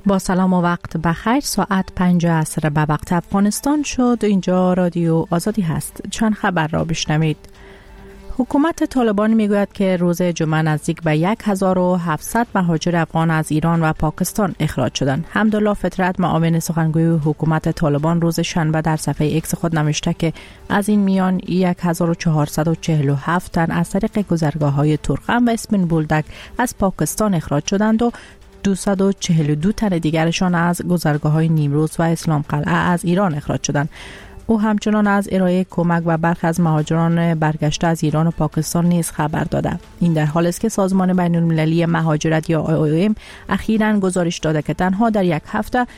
با سلام و وقت بخیر. ساعت 5 عصر به وقت افغانستان شد. اینجا رادیو آزادی هست. چند خبر را بشنوید. حکومت طالبان میگوید که روز جمعه نزدیک به 1700 مهاجر افغان از ایران و پاکستان اخراج شدند. حمدالله فطرت، معاون سخنگوی حکومت طالبان، روز شنبه در صفحه ایکس خود نوشته که از این میان 1447 تن از طریق گذرگاه‌های تورخم و اسمین بولدک از پاکستان اخراج شدند و 242 تن دیگرشان از گذرگاه‌های نیمروز و اسلام قلعه از ایران اخراج شدند. او همچنان از ارائه کمک و برخی از مهاجران برگشته از ایران و پاکستان نیز خبر داده. این در حالی است که سازمان بین‌المللی مهاجرت یا IOM اخیراً گزارش داده که تنها در یک هفته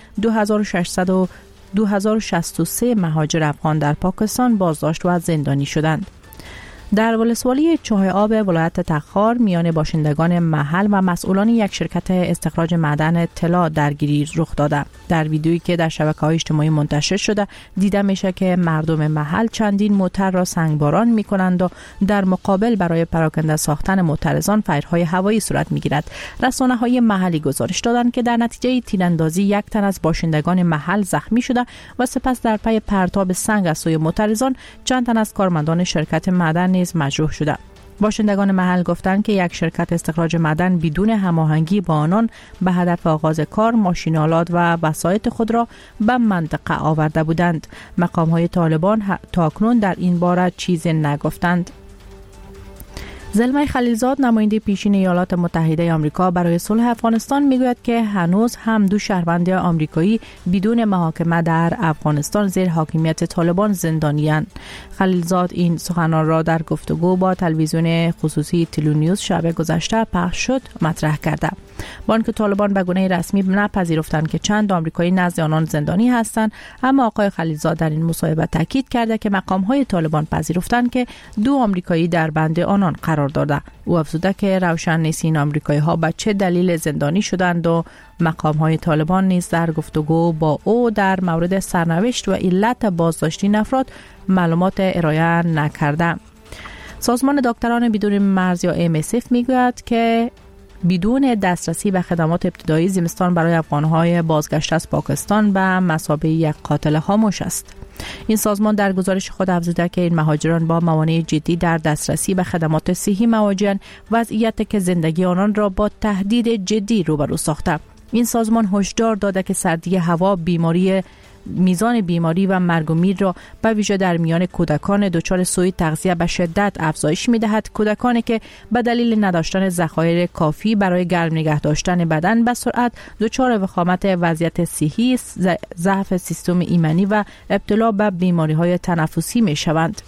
2063 مهاجر افغان در پاکستان بازداشت و زندانی شدند. در ولسوالی چاه آب ولایت تخار میان باشندگان محل و مسئولان یک شرکت استخراج معدن طلا درگیری رخ داده. در ویدیویی که در شبکه‌های اجتماعی منتشر شده دیده میشه که مردم محل چندین موتر را سنگباران میکنند و در مقابل برای پراکنده ساختن معترضان فایرهای هوایی صورت میگیرد. رسانه‌های محلی گزارش دادند که در نتیجه تیراندازی یک تن از باشندگان محل زخمی شده و سپس در پی پرتاب سنگ از سوی معترضان چند تن از کارمندان شرکت معدن نیز مجروح شده. باشندگان محل گفتند که یک شرکت استخراج معدن بدون هماهنگی با آنان به هدف آغاز کار ماشین‌آلات و وسایط خود را به منطقه آورده بودند. مقام‌های طالبان تاکنون در این باره چیزی نگفتند. زلمه خلیلزاد، نماینده پیشین ایالات متحده آمریکا برای صلح افغانستان، میگوید که هنوز هم 2 شهروند آمریکایی بدون محاکمه در افغانستان زیر حاکمیت طالبان زندانی‌اند. خلیلزاد این سخنان را در گفتگو با تلویزیون خصوصی تلونیوز شب گذشته پخش شد مطرح کرده. با آنکه طالبان به گونه رسمی نپذیرفتند که چند آمریکایی نزد آنان زندانی هستند، اما آقای خلیلزاد در این مصاحبه تاکید کرده که مقام‌های طالبان پذیرفتند که 2 آمریکایی در بند آنان قرار داده. او افزوده که روشن نیست این آمریکایی‌ها به چه دلیل زندانی شدند و مقام‌های طالبان نیز در گفتگو با او در مورد سرنوشت و علت بازداشت این افراد معلومات ارائه نکرده. سازمان دکتران بدون مرز یا MSF میگوید که بدون دسترسی به خدمات ابتدایی زمستان برای افغان‌های بازگشته از پاکستان به مثابه یک قاتل خاموش است. این سازمان در گزارش خود افزوده که این مهاجران با موانع جدی در دسترسی به خدمات صحی مواجه‌اند، وضعیتی که زندگی آنان را با تهدید جدی روبرو ساخته. این سازمان هشدار داده که سردی هوا، میزان بیماری و مرگ و میر را به ویژه در میان کودکان دچار سوء تغذیه به شدت افزایش می‌دهد. کودکانی که به دلیل نداشتن ذخایر کافی برای گرم نگه داشتن بدن به سرعت دچار وخامت وضعیت صحی، ضعف سیستم ایمنی و ابتلا به بیماری‌های تنفسی می‌شوند.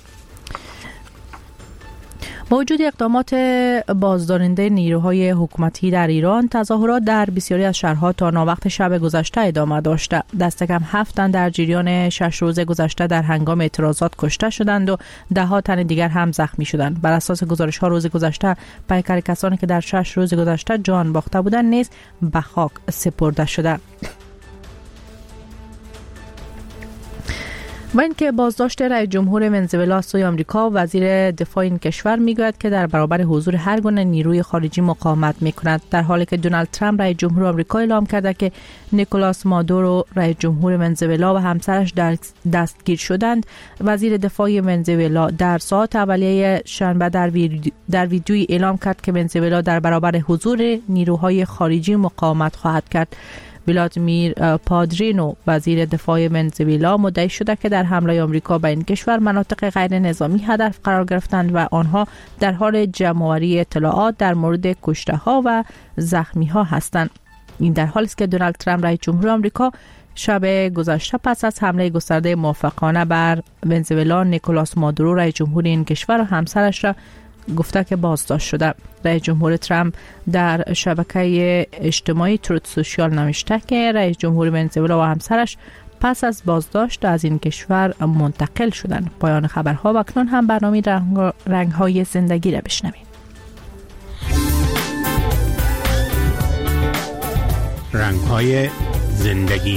با وجود اقدامات بازدارنده نیروهای حکومتی در ایران، تظاهرات در بسیاری از شهرها تا ناوقت شب گذشته ادامه داشته. دست کم 7 تن در جریان 6 روز گذشته در هنگام اعتراضات کشته شدند و 10 تن دیگر هم زخمی شدند. بر اساس گزارش‌ها روز گذشته پیکر کسانی که در 6 روز گذشته جان باخته بودند نیز به خاک سپرده شده. و اینکه بازداشت رئیس جمهور ونزوئلا سوی آمریکا، وزیر دفاع این کشور میگوید که در برابر حضور هر گونه نیروی خارجی مقاومت میکند، در حالی که دونالد ترامپ رئیس جمهور آمریکا اعلام کرده که نیکولاس مادورو رئیس جمهور ونزوئلا و همسرش دستگیر شدند. وزیر دفاع ونزوئلا در ساعات اولیه شنبه در ویدیویی اعلام کرد که ونزوئلا در برابر حضور نیروهای خارجی مقاومت خواهد کرد. ولادیمیر پادرینو، وزیر دفاع ونزوئلا، مدعی شده که در حمله آمریکا به این کشور مناطق غیر نظامی هدف قرار گرفتند و آنها در حال جمع‌آوری اطلاعات در مورد کشته‌ها و زخمی‌ها هستند. این در حالی است که دونالد ترامپ رئیس جمهور آمریکا شب گذشته پس از حمله گسترده موافقانه بر ونزوئلا، نیکولاس مادورو رئیس جمهور این کشور و همسرش را گفته که بازداشت شده. رئیس جمهور ترامپ در شبکه اجتماعی تروت سوشیال نوشته که رئیس جمهور ونزوئلا و همسرش پس از بازداشت از این کشور منتقل شدند. پایان خبرها. و اکنون هم برنامه رنگ‌های زندگی را بشنویم. رنگ‌های زندگی.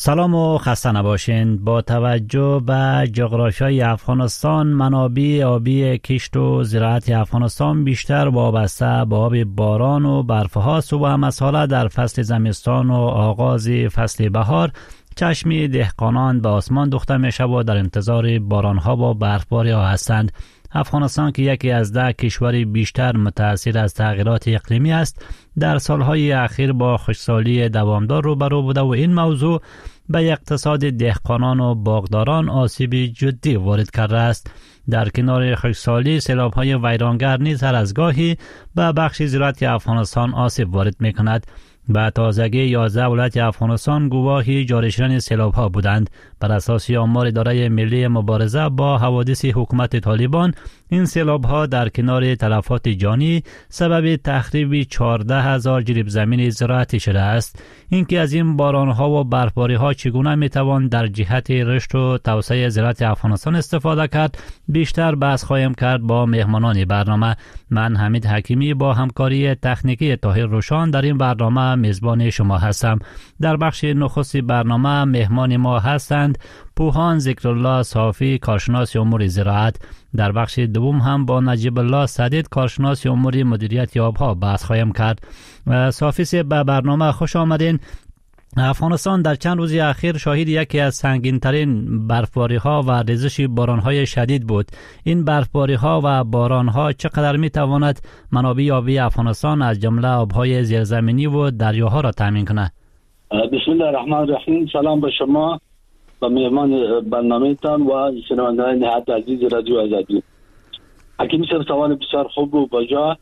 سلام و خسته نباشین. با توجه به جغرافیای افغانستان، منابع آبی کشت و زراعت افغانستان بیشتر وابسته به آب باران و برفهاست و هم از حالا در فصل زمستان و آغاز فصل بهار چشم دهقانان به آسمان دوخته می شود و در انتظار بارانها و برفباری ها هستند. افغانستان که یکی از 10 کشور بیشتر متأثر از تغییرات اقلیمی است، در سالهای اخیر با خشکسالی دوامدار روبرو بوده و این موضوع به اقتصاد دهقانان و باغداران آسیب جدی وارد کرده است. در کنار خشکسالی، سیلاب‌های ویرانگر نیز هر از گاهی به بخش زراعت افغانستان آسیب وارد می‌کند. به تازگی 11 ولایت افغانستان گواهی جاری شدن سیلاب‌ها بودند. بر اساس آمار اداره ملی مبارزه با حوادث حکومت طالبان، این سیلاب‌ها در کنار تلفات جانی سبب تخریب 14,000 جریب زمین زراعتی شده است. اینکه از این باران‌ها و برفباری‌ها چگونه می‌توان در جهت رشد و توسعه زراعت افغانستان استفاده کرد، بیشتر بحث خواهیم کرد با مهمانان برنامه. من حمید حکیمی با همکاری تکنیکی طاهر روشان در این برنامه میزبان شما هستم. در بخش نخستی برنامه مهمان ما هستند پوهان ذکرالله صافی، کارشناس امور زراعت. در بخش دوم هم با نجیب الله سدید، کارشناس امور مدیریت آبها بحث خواهیم کرد. صافی به برنامه خوش آمدین. افغانستان در چند روز اخیر شاهد یکی از سنگین‌ترین برفباری‌ها و ریزش باران‌های شدید بود. این برفباری‌ها و باران‌ها چقدر می‌تواند منابع آبی افغانستان از جمله آب‌های زیرزمینی و دریاها را تامین کند؟ بسم الله الرحمن الرحیم. سلام به شما و مهمان برنامه‌تان و شنوندگان نهایت عزیز رادیو آزادی. حکیمی صاحب سوال بسیار خوب و بجا.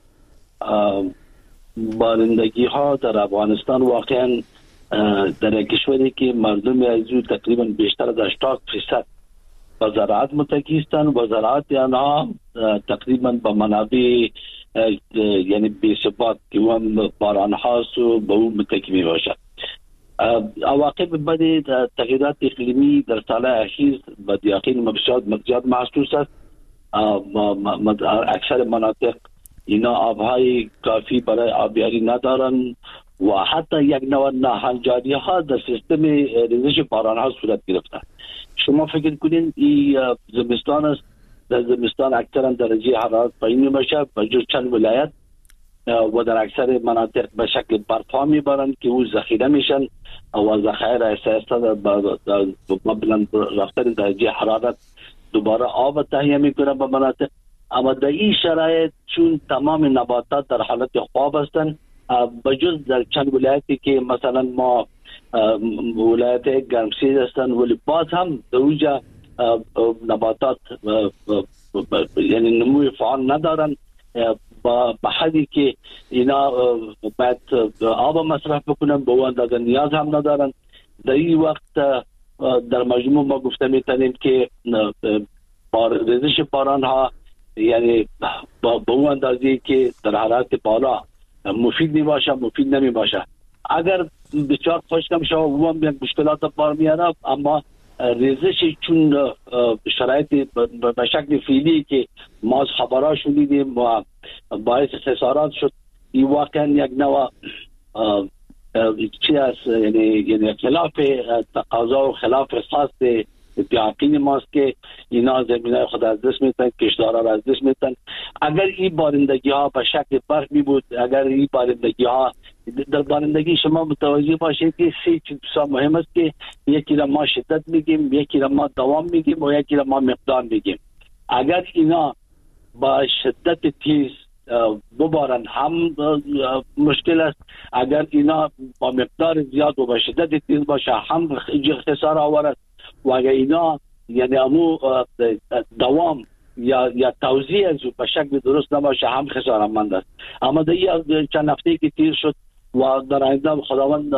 بارندگی‌ها در افغانستان واقعاً در کشوری که مردم از او تقریبا بیشتر از 80% به زراعت متکی هستند و زراعت آنها تقریبا به منابع یعنی بی‌ثبات که هم باران هاست و به اون متکی می باشد. عواقب بد تغییرات اقلیمی در سال اخیر به دیاقین بسیار محسوس است. اکثر مناطق اینا آبهای کافی برای آبیاری ندارند و حتی یک نوع ناهنجاری ها در سیستم ریزش باران ها صورت گرفته. شما فکر کنین این زمستان است، در زمستان اکثرا درجه حرارت پایین میشه و جز چند ولایت و در اکثر مناطق به شکل برفا میبارند که او ذخیره میشن و ذخایر احساسا بلند رفتن درجه حرارت دوباره آب تهیه میکنه به مناطق. اما در این شرایط چون تمام نباتات در حالت خواب هستند، بجز در چند ولایتی که مثلا ما ولایت گرمسیر هستند ولی باز هم در اونجا نباتات یعنی نموی فعال ندارن به حدی که اینا باید آب مصرف بکنن به اون اندازه نیاز هم ندارن. در این وقت در مجموع ما گفته میتونیم که ریزش باران ها یعنی به اون اندازه که در حالت بالا مفید نمی مفید نمی باشه. اگر بسیار خشکم شود و هم یک مشکلات بار میاره، اما ریزش چون شرایط به شکل فعلی که ما از خبرها شنیدیم و باعث خسارات شد، این واقعا یک نوع چی است یعنی خلاف تقاضا و خلاف خاص دیاقین ماست که اینا زمینای خود از دست میتن، کشتارا را از دست میتن. اگر این بارندگی ها به شکل برف می بود، اگر این بارندگی ها در بارندگی شما متوجه باشید که 3 چیز مهم است که یکی را ما شدت میگیم، یکی را ما دوام میگیم و یکی را ما مقدار میگیم. اگر اینا با شدت تیز ببارن هم مشکل است، اگر اینا با مقدار زیاد و با شدت تیز باشه هم خسارت آور است. و اگر اینا یعنی امو دوام یا توزیع از به شکل درست نباشه هم خسارتمند است. اما در چند هفته که تیر شد و در آینده خداوند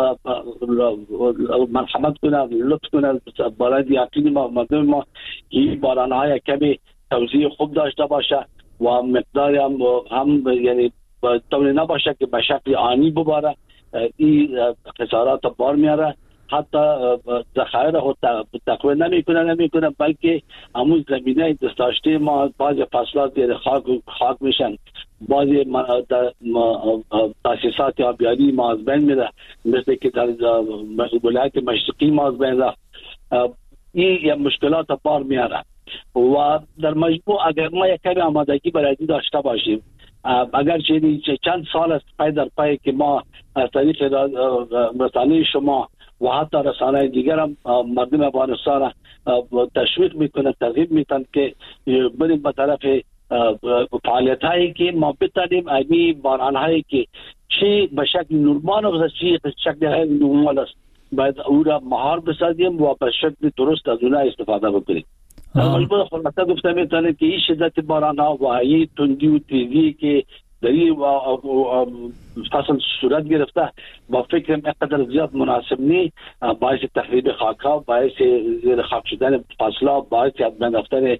مرحمت کنه، لطف کنه برای دیاقین ما مردم ما این باران‌های کمی توزیع خوب داشته باشه و مقدار هم یعنی طوری نباشه که به شکل آنی بباره. این خسارات بار میاره حتی ذخایر خود تقویه نمیکنه بلکه همون زمینه دستاشته ما بعضی فصلات زیر خاک میشن، بعضی تاسیسات آبیاری ما از بین میره، مثل که در ولایت مشرقی ما از بین رفت. این مشکلات بار میاره و در مجموع اگر ما یک کمی آمادگی برای داشته باشیم، اگر چند سال است پای در پای که ما از طریق رسانه شما و حتی رسانه دیگر هم مردم افغانستان تشویق میکنه، ترغیب میکنه که بریم به طرف فعالیت هایی که ما بتانیم امی باران هایی که چی به شکل نورمال و چی به شکل نورمال است باید او را مهار بسازیم و به شکل درست از اونها استفاده بکنیم. مجبور خلاصه گفته میتونه که این شدت باران ها و این تندی و تیزی که در این فصل صورت گرفته با فکرم اقدر زیاد مناسب نی، باعث تخریب خاک ها، باعث زیر خاک شدن فصل ها، باعث من رفتن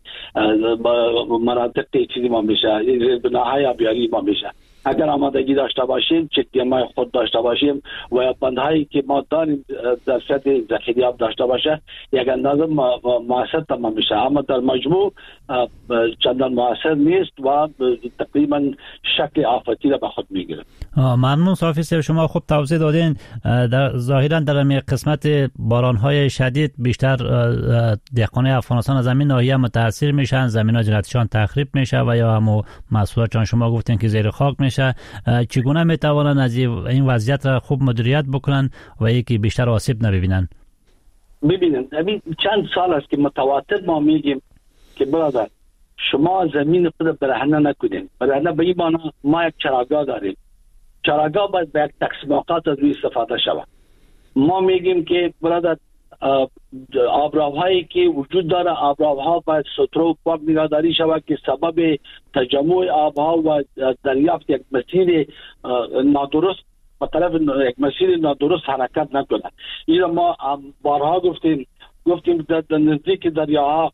مناطق چیزی ما میشه، بناهای آبیاری ما میشه. اگر آمادگی داشته باشیم، چک‌دیم‌های خود داشته باشیم و بندهایی که ما داریم در سطح ذخیره آب داشته باشه، یک اندازه موثر تمام میشه، اما در مجموع چندان موثر نیست و تقریبا شکل آفتی را به خود میگیره. ممنون صافی صاحب، شما خوب توضیح دادین. ظاهرا در این قسمت باران‌های شدید بیشتر دهقانان افغانستان از همین ناحیه متاثر میشن، زمین‌ها جنتیشان تخریب میشه و یا هم محصولات شما گفتین که زیر خاک میشه. چگونه میتوانند از این وضعیت را خوب مدیریت بکنن و یکی بیشتر آسیب نبینن؟ ببینید همین چند سال است که متواتر ما میگیم که برادر شما زمین خود برهنه نکنین. برهنه به این معنی ما یک چراگاه داریم، چراگاه باید به یک تقسیمات از روی استفاده شود. ما میگیم که برادر آبراوهایی که وجود داره، آبراوها باید سطر و پاک نگهداری شود که سبب تجمع آبها و دریافت یک مسیر نادرست به طرف یک مسیر نادرست حرکت نکنه. این ما بارها گفتیم در نزدیک دریاها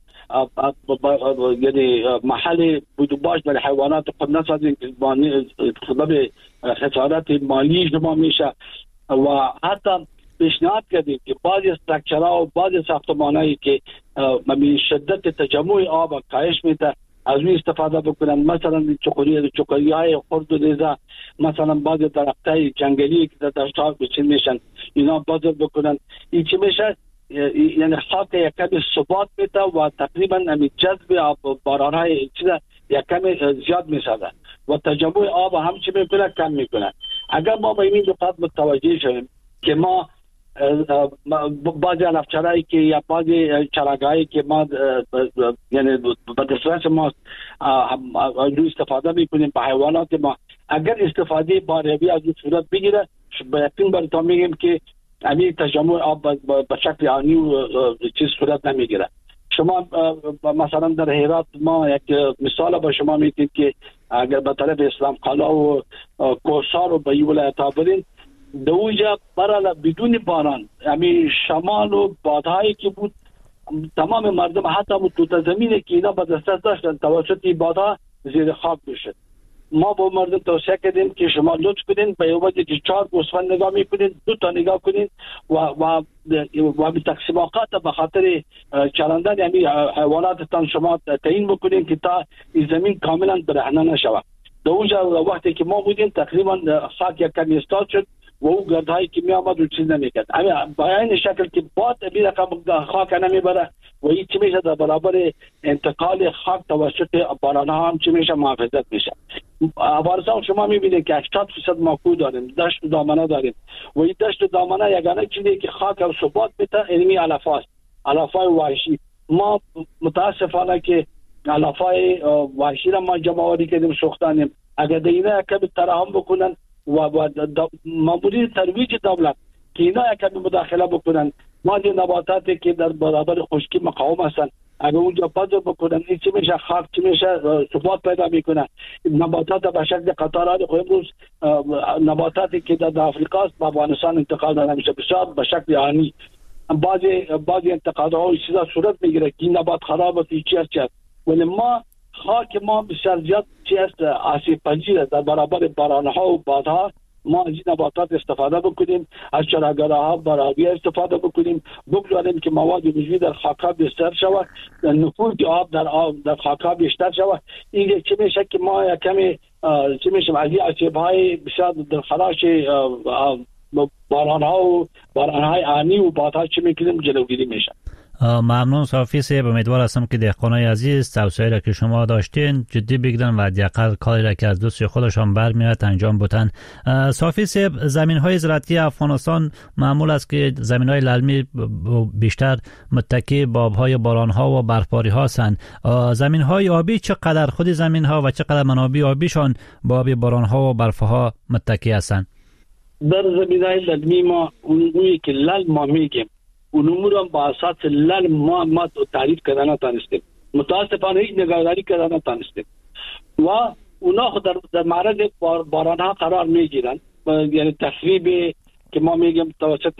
یعنی محل بودوباش برای حیوانات خود نسازیم که سبب خسارت مالی شما میشه و حتی پیشنهاد کردیم که بعضی استراکچرها و بعضی ساختمانایی که شدت تجمع آب کاهش میده از روی استفاده بکنن، مثلا چوکری‌های خرد و ریزه، مثلا بعضی درختای جنگلی که در دشت‌ها بچین میشن اینا بازار بکنن. این چی میشه؟ یعنی خاک یک کمی ثبات میده و تقریبا جذب آب باران‌های چیزا یک کمی زیاد میشه و تجمع آب هم چی میکنه؟ کم میکنه. اگر ما به این نکات متوجه شویم که ما بعضی علفچرایی که یا بعضی چراگاهایی که ما یعنی به دسترس ما روی استفاده میکنیم به حیوانات ما، اگر استفاده با روی از این صورت بگیره به یقین براتون میگیم که همین تجمع آب به شکل آنی و چیز صورت نمیگیره. شما مثلا در هرات ما یک مثال با شما میگیم که اگر به طرف اسلام قلعه و کوسار و به این ولایت ها برین دوجا برای بدون باران همین شمال و بادهایی که بود تمام مردم حتی تو زمینی که اینا به دست داشتن توسط بادها زیر خاک بشه. ما با مردم توصیه کردیم که شما لطف کنین به وجه که 4 گوسفند نگاه میکنین، 2 تا نگاه کنین و به تقسیمات به خاطر چرندن یعنی حیواناتتان شما تعیین بکنین که تا این زمین کاملا برهنه نشود. دوجا وقتی که ما بودیم تقریبا خاک یک کمی استاد شد و او گردهایی که می آمد و چیز نمی کرد. با این شکل که باد بی رقم خاک نمی بره و این چی میشه در برابر انتقال خاک توسط باران ها هم چی میشه محافظت میشه. افغانستان شما میبینید که 80% ماکو داریم، دشت و دامنه داریم و این دشت و دامنه یگانه چیزی که خاک و ثبات میده علمی علفاست، علفای وحشی. ما متاسفانه که علفای وحشی را ما جمع آوری کردیم سوختانیم. اگر دینا کمی تراهم بکنن و ماموری ترویج دولت که اینا کمی مداخله بکنن، ما دی نباتاتی که در برابر خشکی مقاوم هستن اگر اونجا بذر بکنن این چی میشه؟ خاک چی میشه؟ ثبات پیدا میکنه. نباتات به شکل قطارات خو امروز نباتاتی که در آفریقا است به افغانستان انتقال داده میشه بسیار به شکل آنی. بعضی انتقادها چیزا صورت میگیره که این نبات خراب است چی است، ولی ما خاک ما بسیار زیاد چی است آسیب پذیر در برابر بارانها و بادها ما از این نباتات استفاده بکنیم، از چراگاه‌ها برای استفاده بکنیم، بگذاریم که مواد ویژه‌ای در خاک‌ها بیشتر شود، نفوذ آب در خاک‌ها بیشتر شود. این چه میشه که ما کمی چه میشه از این آسیب‌های بسیار در خراش باران‌های آنی و بادها چه میکنیم جلوگیری میشه. ممنون صافی صاحب. امیدوار هستم که دهقانای عزیز توصیه‌ای را که شما داشتین جدی بگیرن و حداقل کاری را که از دست خودشان برمیاد انجام بدن. صافی صاحب، زمین‌های زراعتی افغانستان معمول است که زمین‌های للمی بیشتر متکی به آب‌های باران‌ها و برفباری‌ها هستند. زمین‌های آبی چقدر خود زمین‌ها و چقدر منابع آبیشان با آب باران‌ها و برف‌ها متکی هستند؟ در زمین‌های للمی ما اونی که لل ما میگیم اون امور با اساس لل ما تعریف کردن نتونستیم، متاسفانه هیچ نگهداری کردن نتونستیم و اونا خود در معرض باران‌ها قرار میگیرن، یعنی تخریب که ما میگیم توسط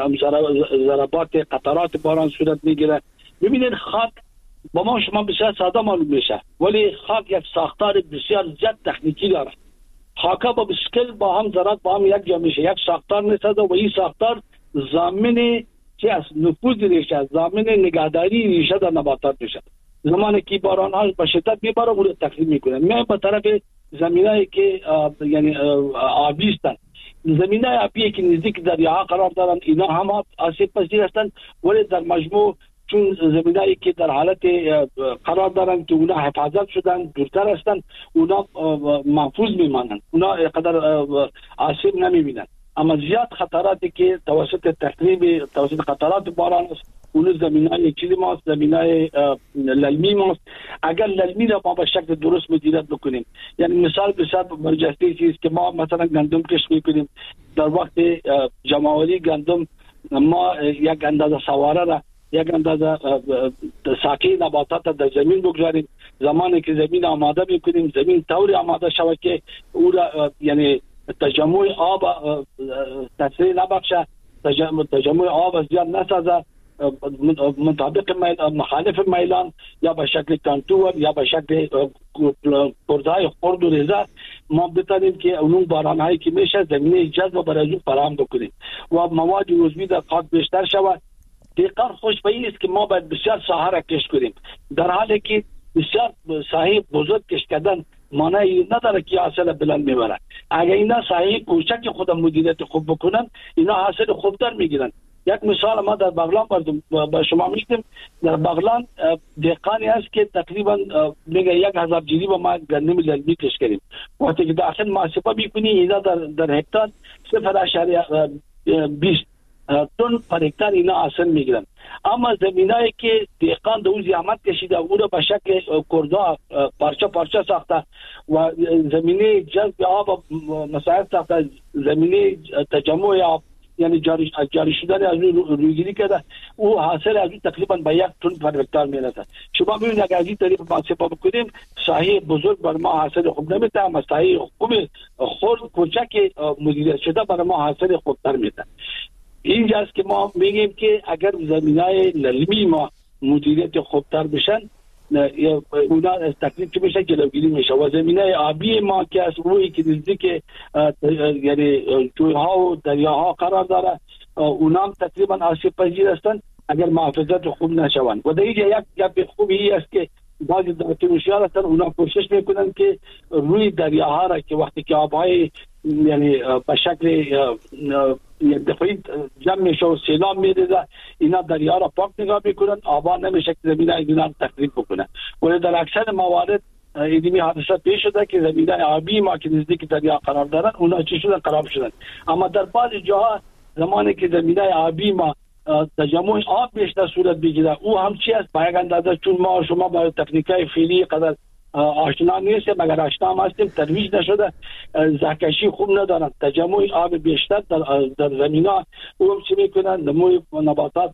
ضربات قطرات باران صورت میگیره. ببینید خاک با ما شما بسیار ساده معلوم میشه، ولی خاک یک ساختار بسیار زیاد تکنیکی داره. خاکا با بسکل با هم ذرات با هم یک جا میشه، یک ساختار میسازه و این ساختار ضامن چه از نفوذ ریشه، ضامن نگهداری ریشه در نباتات میشه. زمانی که باران ها به شدت میباره اون تخریب میکنه. میایم به طرف زمینایی که یعنی آبی هستند، زمینای آبی که نزدیک دریاها قرار دارند اینا هم آسیب پذیر هستند، ولی در مجموع چون زمینایی که در حالت قرار دارند که اونا حفاظت شدن دورتر هستند، اونا محفوظ میمانند، اونا قدر آسیب نمیبینند. اما زیاد خطراتی که توسط تخریب توسط خطرات باران است، اون زمینای چیزی ماست، زمینای للمی ماست. اگر للمی را ما به شکل درست مدیریت بکنیم، یعنی مثال بسیار برجسته چیزی که ما مثلا گندم کشت میکنیم، در وقت جمع‌آوری گندم ما یک اندازه سواره را یک اندازه ساقه نباتات در زمین بگذاریم. زمانی که زمین آماده میکنیم، زمین طوری آماده شود که او را یعنی تجمع آب تاثیر نبخشه، تجمع آب زیاد نسازه، مطابق مخالف میلان یا به شکل کانتور یا به شکل پرزهای خرد و ریزه ما بتانیم که اون بارانهایی که میشه زمینه جذب برای اون فراهم بکنیم و مواد عضوی در خاک بیشتر شود. دقیقاً خوش به این است که ما باید بسیار ساحه را کشت کنیم، در حالی که بسیار ساحه بزرگ کشت کردن معنی نداره که حاصل بلند میبرن. اگر اینا ساحه کوچک خود مدیریت خوب بکنن اینا حاصل خوبتر میگیرن. یک مثال ما در بغلان با شما میگم، در بغلان دهقانی هست که تقریبا میگه 1000 جریب ما گندم للمی کشت کردیم. وقتی که داخل محاسبه میکنی اینا در هکتار 0.20 تن پر هکتار اینا حاصل میگیرن. اما زمینایی که دهقان دو زحمت کشیده او را به شکل کردها پارچه پارچه ساخته و زمینه جذب آب مساعد ساخته، زمینه تجمع آب یعنی جاری شدن از رویگیری کرده، او حاصل از تقریبا به 1 تن پر هکتار میرسه. شما ببینید اگر از این طریق محاسبه بکنیم ساحه بزرگ بر ما حاصل خوب نمیده، اما ساحه خوب خرد کوچک مدیریت شده بر ما حاصل خوبتر میده. اینجاست که ما میگیم که اگر زمینای للمی ما مدیریت خوبتر بشن اونا از تکلیف که میشه جلوگیری میشه و زمینای آبی ما که از روی که نزدیک یعنی جویها و دریاها قرار داره اونا هم تقریبا آسیب پذیر هستند اگر محافظت خوب نشوند. و در اینجا یک خوبی است که بعضی دانشجویان هستند اونا کوشش میکنن که روی دریاها را که وقتی که آبهای یعنی به شکل یک دفعی جمع میشه و سیلاب میریزه اینا دریا را پاک نگاه میکنن، آبا نمیشه که زمینه اینا تخریب بکنه. ولی در اکثر موارد ایدمی حادثه پیش شده که زمینه آبی ما که نزدیک دریا قرار دارن اونا چی شدن؟ خراب شدن. اما در بعضی جاها زمانی که زمینه آبی ما تجمع آب بیشتر صورت بگیره او هم چی است؟ با یک اندازه چون ما شما با تکنیکای فعلی قدر آشنا نیستیم، مگر آشنا هم هستیم ترویج نشده، زهکشی خوب ندارن، تجمع آب بیشتر در زمینه او هم چی میکنن؟ نموی نباتات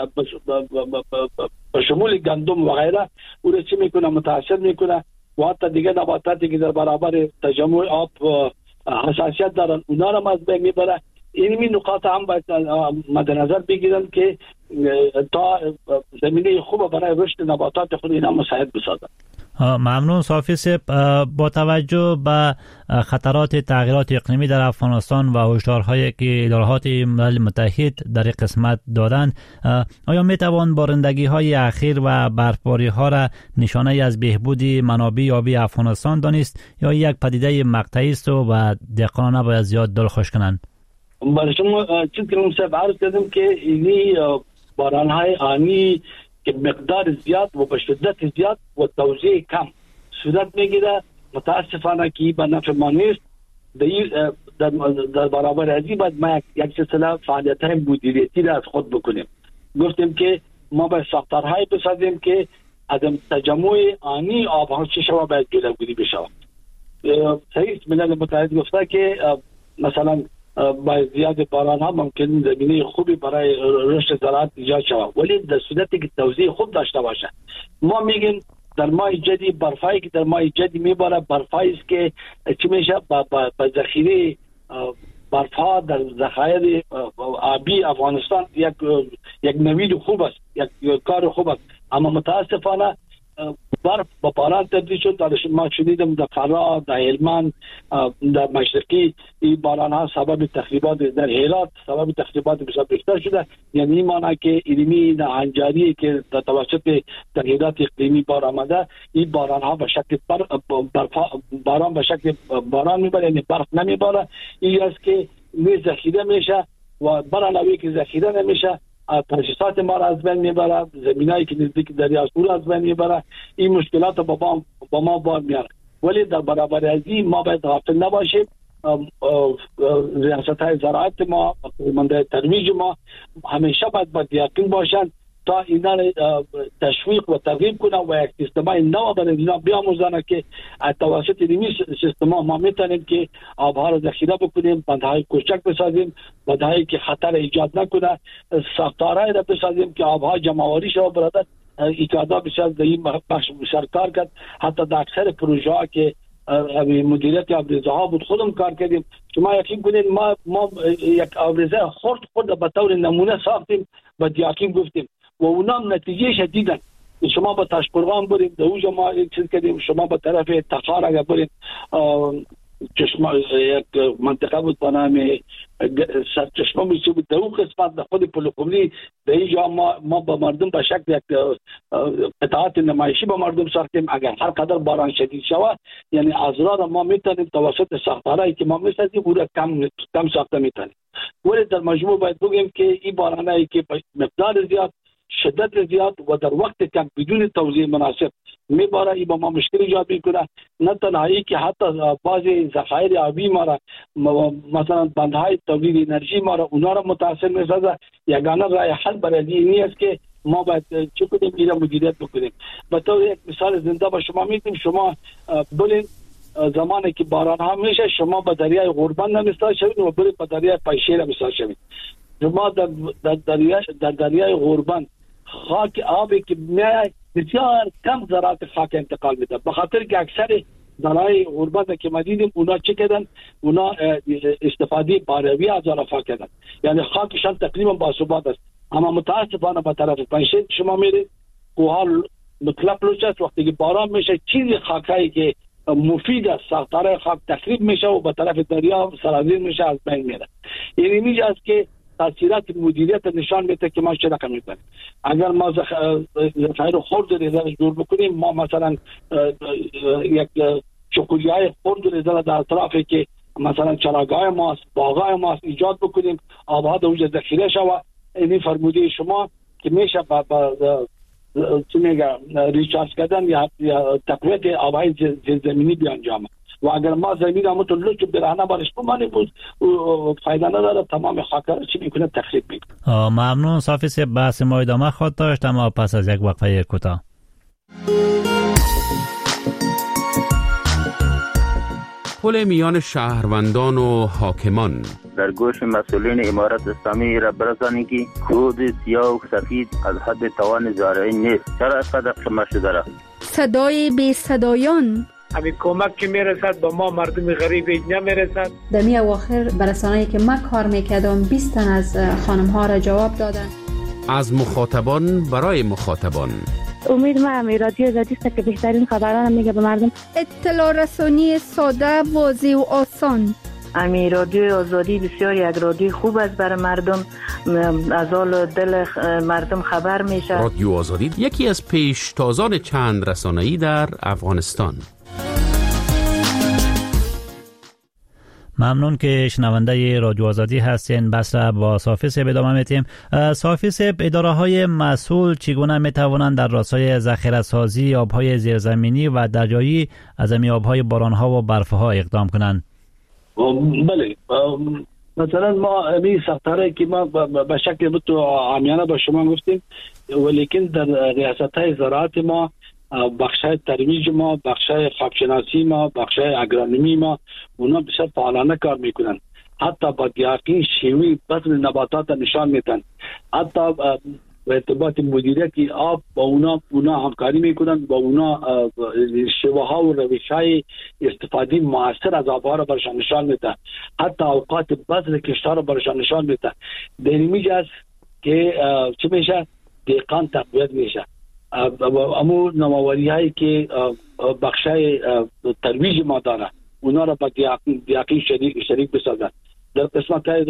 به شمول گندم و غیره او را چی میکنه؟ متاثر میکنه و حتی دیگه نباتاتی که در برابر تجمع آب حساسیت دارن اونا را از بین میبره. اینمی نقاط هم باید مد نظر بگیرن که تا زمینه خوب برای رشد نباتات خود اینا مساعد بسازن. ممنون صافی صاحب. با توجه به خطرات تغییرات اقلیمی در افغانستان و هشدارهایی که ادارات ملل متحد در این قسمت دادند، آیا می توان بارندگی های اخیر و برفباری ها را نشانه از بهبود منابع آبی افغانستان دانست یا یک پدیده مقطعی است و دهقانان نباید زیاد دل خوش کنند؟ برای شما چیزی که من عرض کردم که اینی باران های آنی که مقدار زیاد و به شدت زیاد و توزیع کم صورت میگیره، متاسفانه که به نفع ما نیست. در برابر ازی باید ما یک سلسله فعالیت های مدیریتی را از خود بکنیم. گفتیم که ما باید ساختارهای بسازیم که عدم تجمع آنی آبها چه شود باید جلوگیری بشود. صحیح ملل متحد گفته که مثلا با زیاد باران ها ممکن زمینه خوبی برای رشد زراعت ایجاد شود، ولی در صورتی که توزیع خوب داشته باشه. ما میگیم در ماه جدی برفایی که در ماه جدی میباره برفایی است که چی میشه با ذخیره برفا در ذخایر آبی افغانستان یک نوید خوب است، یک کار خوب است. اما متاسفانه برف با باران تبدیل شد. ما شنیدم در فرا، در هلمند، در مشرقی این باران ها سبب تخریبات، در هرات سبب تخریبات بسیار بیشتر شده. یعنی این معنی که علمی نهنجاری که در توسط تغییرات اقلیمی بار آمده، این باران ها به شکل باران به شکل باران میباره، یعنی برف نمیباره. این است که می ذخیره میشه و برعلاوه که ذخیره نمیشه تاسیسات ما را از بین میبره، زمینایی که نزدیک دریا سور از بین میبره. این مشکلات با ما بار میاره. ولی در برابر ازی ما باید غافل نباشیم. ریاست های زراعت ما، منده ترویج ما همیشه باید یقین باشند تا اینا تشویق و ترغیب کنه و یک سیستمای نو برای اینا بیاموزانه که از توسط این سیستما ما میتونیم که آبها را ذخیره بکنیم، بندهای کوچک بسازیم، بندهایی که خطر ایجاد نکنه، ساختارهایی را بسازیم که آبها جمع‌آوری شود. برادر ایجادا بسیار در این بخش بسیار کار کرد. حتی در اکثر پروژه ها که مدیریت آبریزه ها بود خودم کار کردیم. شما یقین کنید ما یک آبریزه خرد به طور نمونه ساختیم و یقین گفتیم و اونام نتیجهش دیدن. شما با تاشقرغان برید، در اونجا ما یک چیز کردیم. شما با طرف تخار اگر برید، یک منطقه بود به نام سرچشمه میشه بود، در اون قسمت در خود پلوکوبلی در اینجا ما با مردم به شکل یک قطعات نمایشی با مردم ساختیم. اگر هر قدر باران شدید شود، یعنی اضرار ما میتونیم توسط ساختارهایی که ما میسازیم او را کم ساخته میتونیم. ولی در مجموع باید بگیم که این بارانایی که مقدار زیاد، شدت زیاد و در وقت کم بدون توزیع مناسب میباره، این با ما مشکل ایجاد میکنه. نه تنهایی که حتی بعضی ذخایر آبی ما را، مثلا بندهای تولید انرژی ما را، اونا را متاثر میسازه. یگانه راه حل برای این است که ما باید چه کنیم؟ این را مدیریت بکنیم. به طور یک مثال زنده با شما میگیم، شما برین زمانی که باران ها میشه، شما به دریای غوربند مثال شوید و برید به دریای پایشیر مثال شوید. شما در دریای غوربند خاک آبی که میاد بسیار کم ذرات خاک انتقال میده، به خاطر که اکثر دریای غوربند که ما دیدیم اونا چه کردن؟ اونا استفاده باروی از آن خاک کردن، یعنی خاکشان تقریبا باثبات است. اما متاسفانه به طرف پنشید شما میرید کوها مطلب لوچست، وقتی که باران میشه چیزی خاکایی که مفید است ساختار خاک تخریب میشه و به طرف دریا سرازیر میشه، از بین میره. یعنی میگه است که تاثیرات مدیریت نشان میده که ما چه رقم میکنیم. اگر ما ذخایر خرد رزرو جور بکنیم، ما مثلا یک چکوریای خرد رزرو در اطرافی که مثلا چراگاه ماست، باغای ماست ایجاد بکنیم، آبها در اونجا ذخیره شود. این فرموده شما که میشه چی میگه ریچارج کردن یا تقویت آبهای زیرزمینی بیانجامه. و اگر ما زمین همون تو لچ برهنه بارش بمانیم فایده نداره، تمام خاک را چی میکنه؟ تخریب میکنه. ممنون صافی صاحب، بحث ما ادامه خواهد داشت اما پس از یک وقفه کوتاه. پل میان شهروندان و حاکمان. در گوش مسئولین امارت اسلامی را برسانید که خود سیاه و سفید از حد توان زارعی نیست. چرا اینقدر شما شده را؟ صدای بی صدایان. همین کمک که میرسد با ما مردم غریب نمیرسد. در می اواخر برسانه‌ای که من کار میکردم 20 تن از خانم ها را جواب دادن. از مخاطبان برای مخاطبان. امید ما رادیو آزادی است که بهترین خبران میگه به مردم. اطلاع رسانی ساده، واضح و آسان. امی رادیو آزادی بسیار یک رادیو خوب است برای مردم، از حال دل مردم خبر میشه. رادیو آزادی یکی از پیشتازان چند رسانه‌ای در افغانستان. ممنون که شنونده رادیو آزادی هستین. بس را با صافی صاحب ادامه میتیم. صافی صاحب، اداره های مسئول چگونه میتوانند در راستای ذخیره سازی آبهای زیرزمینی و دریایی از امی آبهای بارانها و برفها اقدام کنند؟ بله، مثلا ما این سختره که ما به شکل عامیانه به شما گفتیم، ولیکن در ریاست‌های زراعت ما، بخشای ترویج ما، بخشای خاکشناسی ما، بخشای اگرونومی ما، اونا بسیار فعالانه کار میکنن. حتی با دیاقین شیوی بذر نباتات نشان میدن. حتی به ارتباط مدیریت آب با اونا همکاری میکنن، با اونا شیوه ها و روش های استفاده موثر از آبها را برشان نشان میدن. حتی اوقات بذر کشتها را برشان نشان میدن. دینمیج است که چه میشه؟ دهقان تقویت میشه. امو نماوری هایی که بخشای ترویج ما داره اونا را با دیاقین شریک بسازن. در قسمت های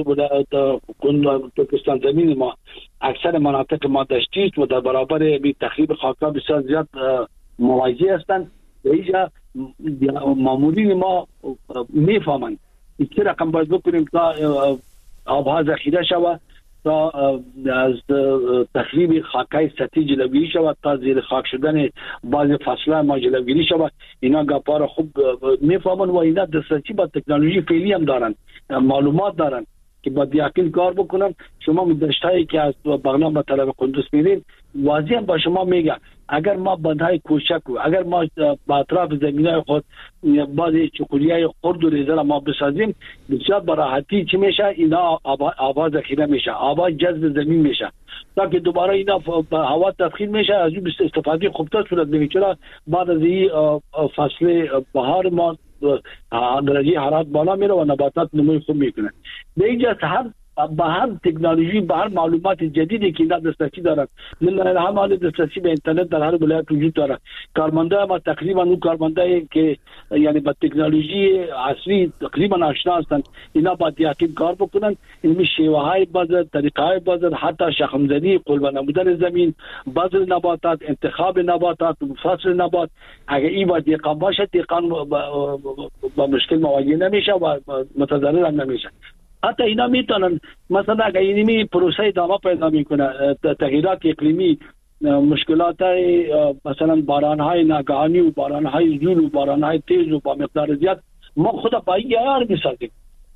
ترکستان زمین ما اکثر مناطق ما دشتی است و در برابر تخریب خاک‌ها بسیار زیاد مواجه هستند. به اینجا مامورین ما میفهمند چه رقم باید بکنیم تا آبها ذخیره شود، تا از تخریب خاکای سطحی جلوگیری شود، تا زیر خاک شدن بعض فصل‌ها ما جلوگیری شود. اینا گپا را خوب میفهمن و اینا دسترسی با تکنولوژی فعلی هم دارن، معلومات دارن که با دیاقین کار بکنن. شما دشتایی که از بغلان به طرف قندوز میرین واضحا با شما میگه اگر ما بندهای کوچک و اگر ما با اطراف زمینای خود بعضی چقولیای خرد و ریزه را ما بسازیم، بسیار براحتی چی میشه؟ اینا آبا ذخیره میشه، آبا جذب زمین میشه تا که دوباره اینا به هوا تبخیر میشه، از اون استفاده خوبتر صورت میگیره. چرا بعد از این فصل بهار ما درجه حرارت بالا میره و نباتات نمو خوب میکنه. به اینجا به هر تکنولوژی، به هر معلومات جدیدی که اینا دسترسی دارن، من همه دسترسی به اینترنت در هر ولایت وجود داره. کارمنده ما تقریبا اون کارمنده که یعنی با تکنولوژی عصری تقریبا آشنا هستن، اینا با دیاقین کار بکنن. این شیوه های بذر، طریقه های بذر، حتی شخم زنی، قلب نمودن زمین، بذر نباتات، انتخاب نباتات، فصل نبات، اگه این با دیقان باشه، دیقان با مشکل مواجه نمیشه و متضرر هم نمیشه. حتی اینا میتونن مثلا اگه اینمی پروسه ادامه پیدا میکنه، تغییرات اقلیمی، مشکلات مثلا بارانهای ناگهانی و بارانهای زور و بارانهای تیز و با مقدار زیاد، ما خود با این یار میسازیم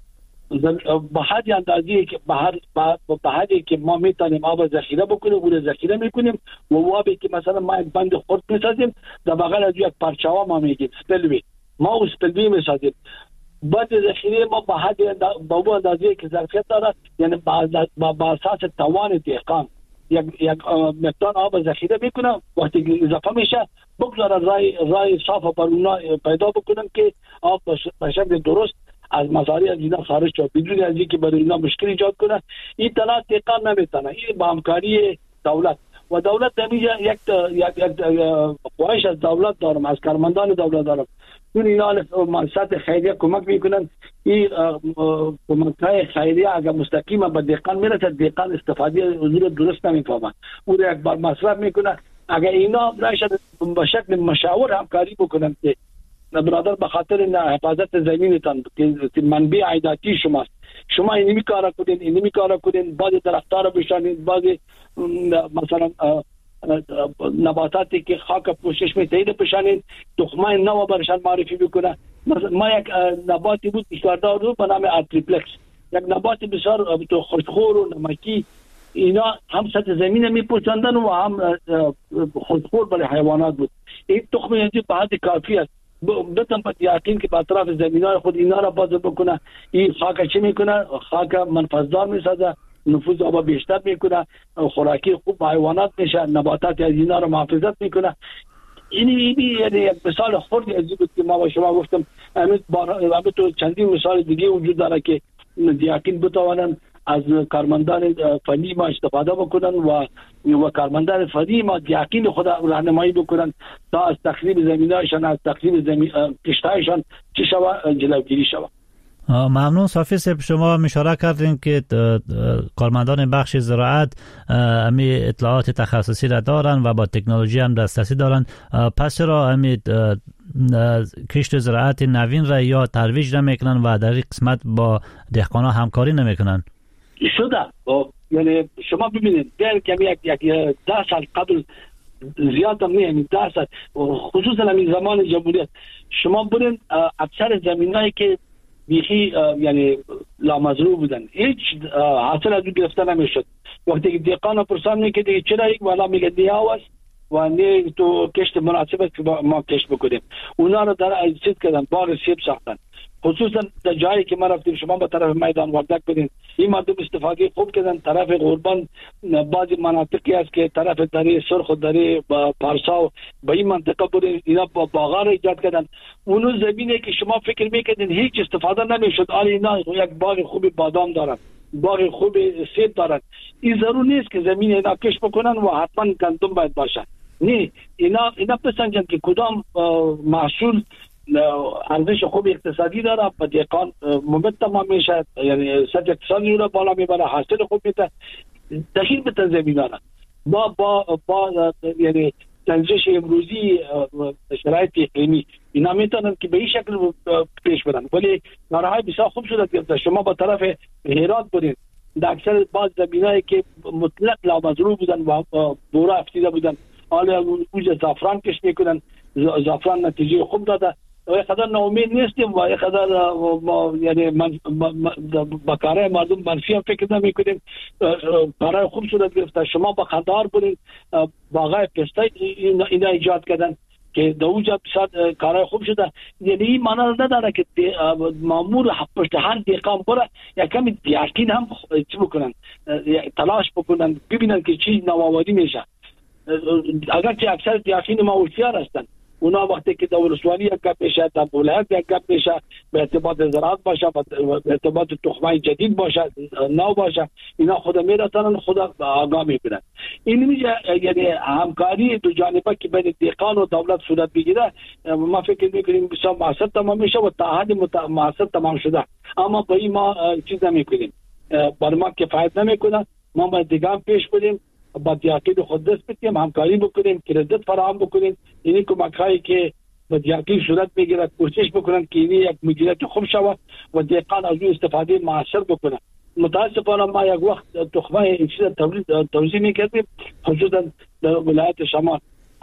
به حد اندازی که به حدی که ما میتونیم آب ذخیره بکنیم و ذخیره میکنیم و آبی که مثلا ما یک بند خرد میسازیم در بغل از یک پرچاوا ما میگیم سپلوی، ما او سپلوی میسازیم. بعد ذخیره ما به حد با اندازه که ظرفیت داره، یعنی با اساس توان دهقان یک مقدار آب ذخیره میکنه، وقتی اضافه میشه بگذار رای صاف بر اونا پیدا بکنن که آب به شکل درست از مزارع از اینا خارج شد بدون از اینکه برای اینا مشکل ایجاد کنه. این تنها دهقان نمیتونه، این با همکاری دولت و دولت نمیشه. یک خواهش از دولت دارم، از کارمندان دولت دارم، چون اینا مؤسسات خیریه کمک میکنن. این کمک‌های خیریه اگر مستقیما به دهقان میرسه، دهقان استفاده حضور درست نمیفهمه، او را یک بار مصرف میکنه. اگر اینا راشد به شکل مشاور همکاری بکنن که برادر به خاطر حفاظت زمینتان که منبع عایداتی شماست، شما اینمی کارا کنین، بعضی درخت‌ها را بشانید، بعضی مثلا نباتاتی که خاک پوشش میتهید بشانید، تخمه نو برشان معرفی بکنه. مثلا ما یک نباتی بود اشتارده رو به نام ارتریپلکس، یک نبات بسیار خوشخور و نمکی، اینا هم سطح زمین میپوشاندن و هم خوشخور برای حیوانات بود. این تخم اینجا به حد کافی است. بتم با یقین که با اطراف زمینای خود اینا را باز بکنه. این خاک چی میکنه؟ خاک منفذدار میسازه، نفوذ آب بیشتر میکنه، خوراکی خوب حیوانات میشه، نباتات از اینا را محافظت میکنه. این یعنی یک مثال خردی از بود که ما با شما گفتم. همین تو چندین مثال دیگه وجود داره که دیاقین بتوانن از کارمندان فنی ما استفاده بکنن و کارمندان فنی ما یقین خود راهنمایی بکنن تا از تخریب زمینایشان، از تخریب کشتایشان چه شود جلوگیری شود. ممنون. صافی صاحب، شما اشاره کردین که کارمندان بخش زراعت امی اطلاعات تخصصی را دارن و با تکنولوژی هم دسترسی دارن، پس چرا امی کشت زراعت نوین را یا ترویج نمیکنن و در این قسمت با دهقانا همکاری نمیکنن؟ شده یعنی شما ببینید در کمی یک 10 سال قبل زیاد هم نه 10 سال خصوصا همین زمان جمهوریت شما برین اکثر زمینایی که بیخی یعنی لامزرو بودن هیچ حاصل از گرفتن نمیشد. وقتی که دهقان پرسان میکرد چرا یک والا میگه دیاوس و نه تو کشت مناسب است که ما کشت بکنیم، اونا رو در چیز کردن، باغ سیب ساختن. خصوصا در جایی که ما رفتیم شما به طرف میدان وردک بدین این مردم استفاده خوب کردن. طرف قربان بعضی مناطقی است که طرف دره سرخ و دره پارسا به این منطقه بودن، اینا باغا رو ایجاد کردن. اونو زمینه که شما فکر میکردین هیچ استفاده نمیشد، آلی اینا یک باغ خوب بادام دارن، باغ خوب سیب دارن. این ضرور نیست که زمین اینا کشت بکنن و حتما گندم باید باشه. نه، اینا بسنجن که کدام محصول ارزش خوب اقتصادی داره، با دهقان ممت تمام میشه، یعنی سطح اقتصادی رو بالا میبره، حاصل خوب میده، دخیل به تنظیمینانه با یعنی تنظیش امروزی شرایط اقلیمی اینا میتونن که به این شکل پیش برن. ولی کارهای بسیار خوب شده که شما با طرف هرات برین در اکثر بعض زمینایی که مطلق لامزرو بودن و بورا افتیده بودن، حالا اونجا زعفران کش میکنن، زعفران نتیجه خوب داده و یک قدر ناامید نیستیم و یک قدر یعنی با کارهای مردم منفی هم فکر نمیکنیم. کارهای خوب صورت گرفته. شما با خندار برین باغای پسته اینا ایجاد کردن که در اونجا بسیار کارهای خوب شده. یعنی این معنی نداره که مامور پشت هر دهقان بره یک کمی یقین هم چی بکنن، تلاش بکنن ببینن که چی نوآوری میشه. اگرچه اکثر دیاقین ما هوشیار هستند، اونا وقتی که در ولسوالی یک گپ میشه، در ولایت یک گپ میشه، به ارتباط زراعت باشه، به ارتباط تخمه جدید باشه، نو باشه، اینا خود میرسنن، خود آگاه میبینن. این میشه یعنی همکاری دو جانبه که بین دهقان و دولت صورت بگیره. ما فکر میکنیم بسیار معاصر تمام میشه و تعهد معاصر تمام شده، اما با این ما چیز نمیکنیم، برای ما کفایت نمیکنه. ما باید دیگه پیش بریم، با دیاقین خود دست بتیم، همکاری بکنیم، کردیت فراهم بکنیم. اینی کمک‌هایی که با دیاقین صورت بگیره کوشش بکنن که اینی یک مدیریت خوب شود و دهقان از اون استفاده معاصر بکنه. متاسفانه ما یک وقت تخمه این چیز توزیع میکردیم، خصوصا در ولایت شمال.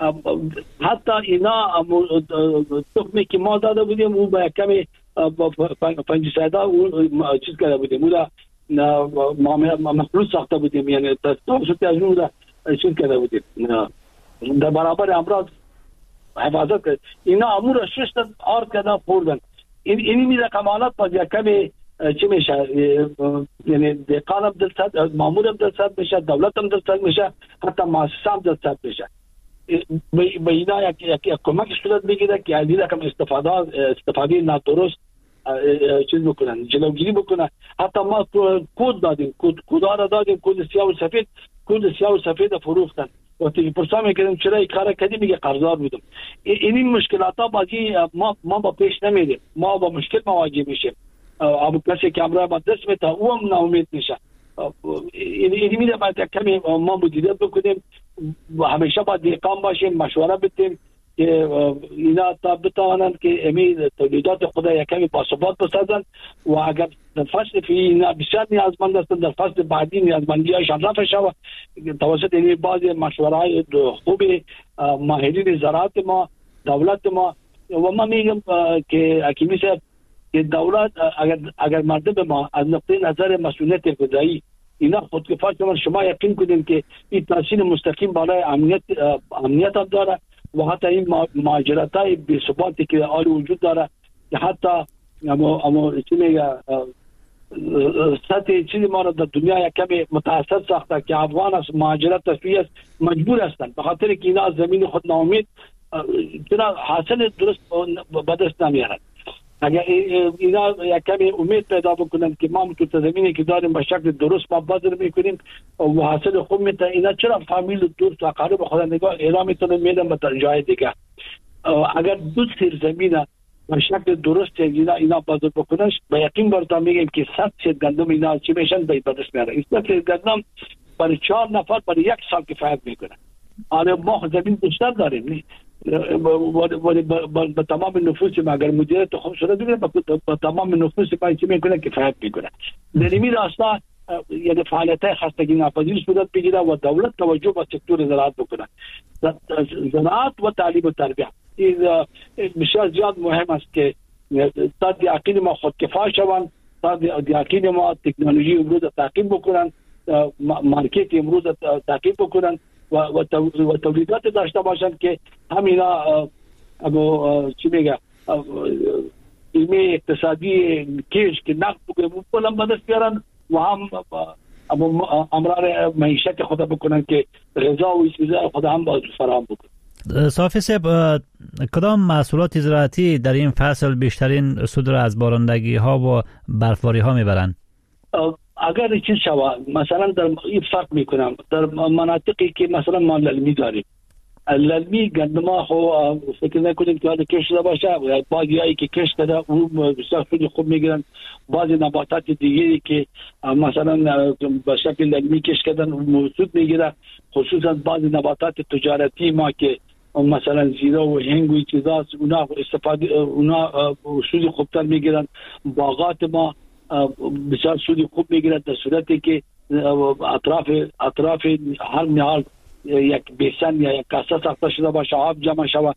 حتی اینا تخمی که ما داده بودیم او با یک کمی فنجیسایدا چیز کرده بودیم، او مخلوط ساخته بودیم، یعنی توسط از اون چیز کرده بودیم، در برابر امراض حفاظت کرد. اینا امور ششتن آرد کردن خوردن. اینی میره کمالات باز یک کمی چی میشه، یعنی دهقان هم دلسد، مامور هم دلسد میشه، دولت هم دلسد میشه، حتی مؤسسه هم دلسد میشه. به اینا یک کمک صورت بگیره که از این رقم استفاده نادرست چیز بکنن، جلوگیری بکنن. حتی ما کد دادیم، کدها را دادیم، کد سیاه و سفید فروختن. وقتی پرسا میکردیم چرا این کار کردی، میگه قرضدار بودم. این مشکلات ها بازی ما با پیش نمیریم، ما با مشکل مواجه میشیم. ابو کسی که امرای ما دست میتا او هم ناامید میشه. این میده باید کمی ما مدیریت بکنیم و همیشه باید دهقان باشیم، مشوره بدیم که اینا تا بتوانند که امی تولیدات خود یک کمی باثبات بسازند و اگر در فصل فی اینا بسیار نیازمند هستند، در فصل بعدی نیازمندی هایشان رفع شود توسط این بعض مشوره های خوب ماهرین زراعت ما، دولت ما. و ما میگم که حکیمی صاحب که دولت اگر مردم ما از نقطه نظر مسئولیت غذایی اینا خودکفا شما یقین کنید که این تاثیر مستقیم بالای امنیت هم داره و حتی این مهاجرت‌های بی‌ثباتی که حال وجود داره که حتی اما چی میگه سطح چیزی ما را در دنیا یک کمی متاثر ساخته که افغان است مهاجرت تسویه است مجبور هستند به خاطر که اینا از زمین خود ناامید چرا حاصل درست به دست نمیارند. اگر اینا یک کمی امید پیدا بکنن که ما تو زمینی که داریم به شکل درست ما بذر میکنیم و حاصل خوب میده، اینا چرا فامیل دوست و اقارب خدا نگاه اعلام میتونه میدن به جای دیگه. اگر دو سر زمینه به شکل درست اینا بذر بکنن، به یقین براتون میگم که 100 سر گندم اینا چی میشن به دست میارن. این سر گندم برای 4 نفر برای 1 سال کفایت میکنه. آره ما زمین بیشتر داریم با تمام نفوس ما اگر مدیریت خوب شده بگیره با تمام نفوس ما چی میکنه کفایت میکنه. در این راستا یعنی فعالیت خستگی ناپذیر صورت بگیره و دولت توجه به سکتور زراعت بکنه. زراعت و تعلیم و تربیت این بسیار زیاد مهم است که تا دیاقین ما خودکفا شوند، تا دیاقین ما تکنولوژی امروز تعقیب بکنن، مارکت امروز تعقیب بکنن و تولیدات داشته باشند که همینا چی میگه علمی اقتصادی کش که نقد بکنن به دست بیارن و هم امرار معیشت خود بکنن که غذا و چیزا خود هم فراهم بکنن. صافی صاحب، کدام محصولات زراعتی در این فصل بیشترین سود را از بارندگی ها و برفباری ها میبرند؟ اگر چیز شوه مثلا در این فرق میکنم در مناطقی که مثلا ما للمی داریم، للمی گندما خو فکر نکنیم که کش شده باشه، بعضی هایی که کش شده اون بسیار خیلی خوب میگیرن، بعضی نباتات دیگری که مثلا به شکل للمی کش کردن موجود میگیره، خصوصا بعضی نباتات تجارتی ما که مثلا زیره و هنگ و چیزاست اونا استفاده اونا سود خوبتر میگیرن. باغات ما بسیار سودی خوب میگیرد در صورتی که اطراف هر نهال یک بیسن یا یک کاسه ساخته شده باشه، آب جمع شود،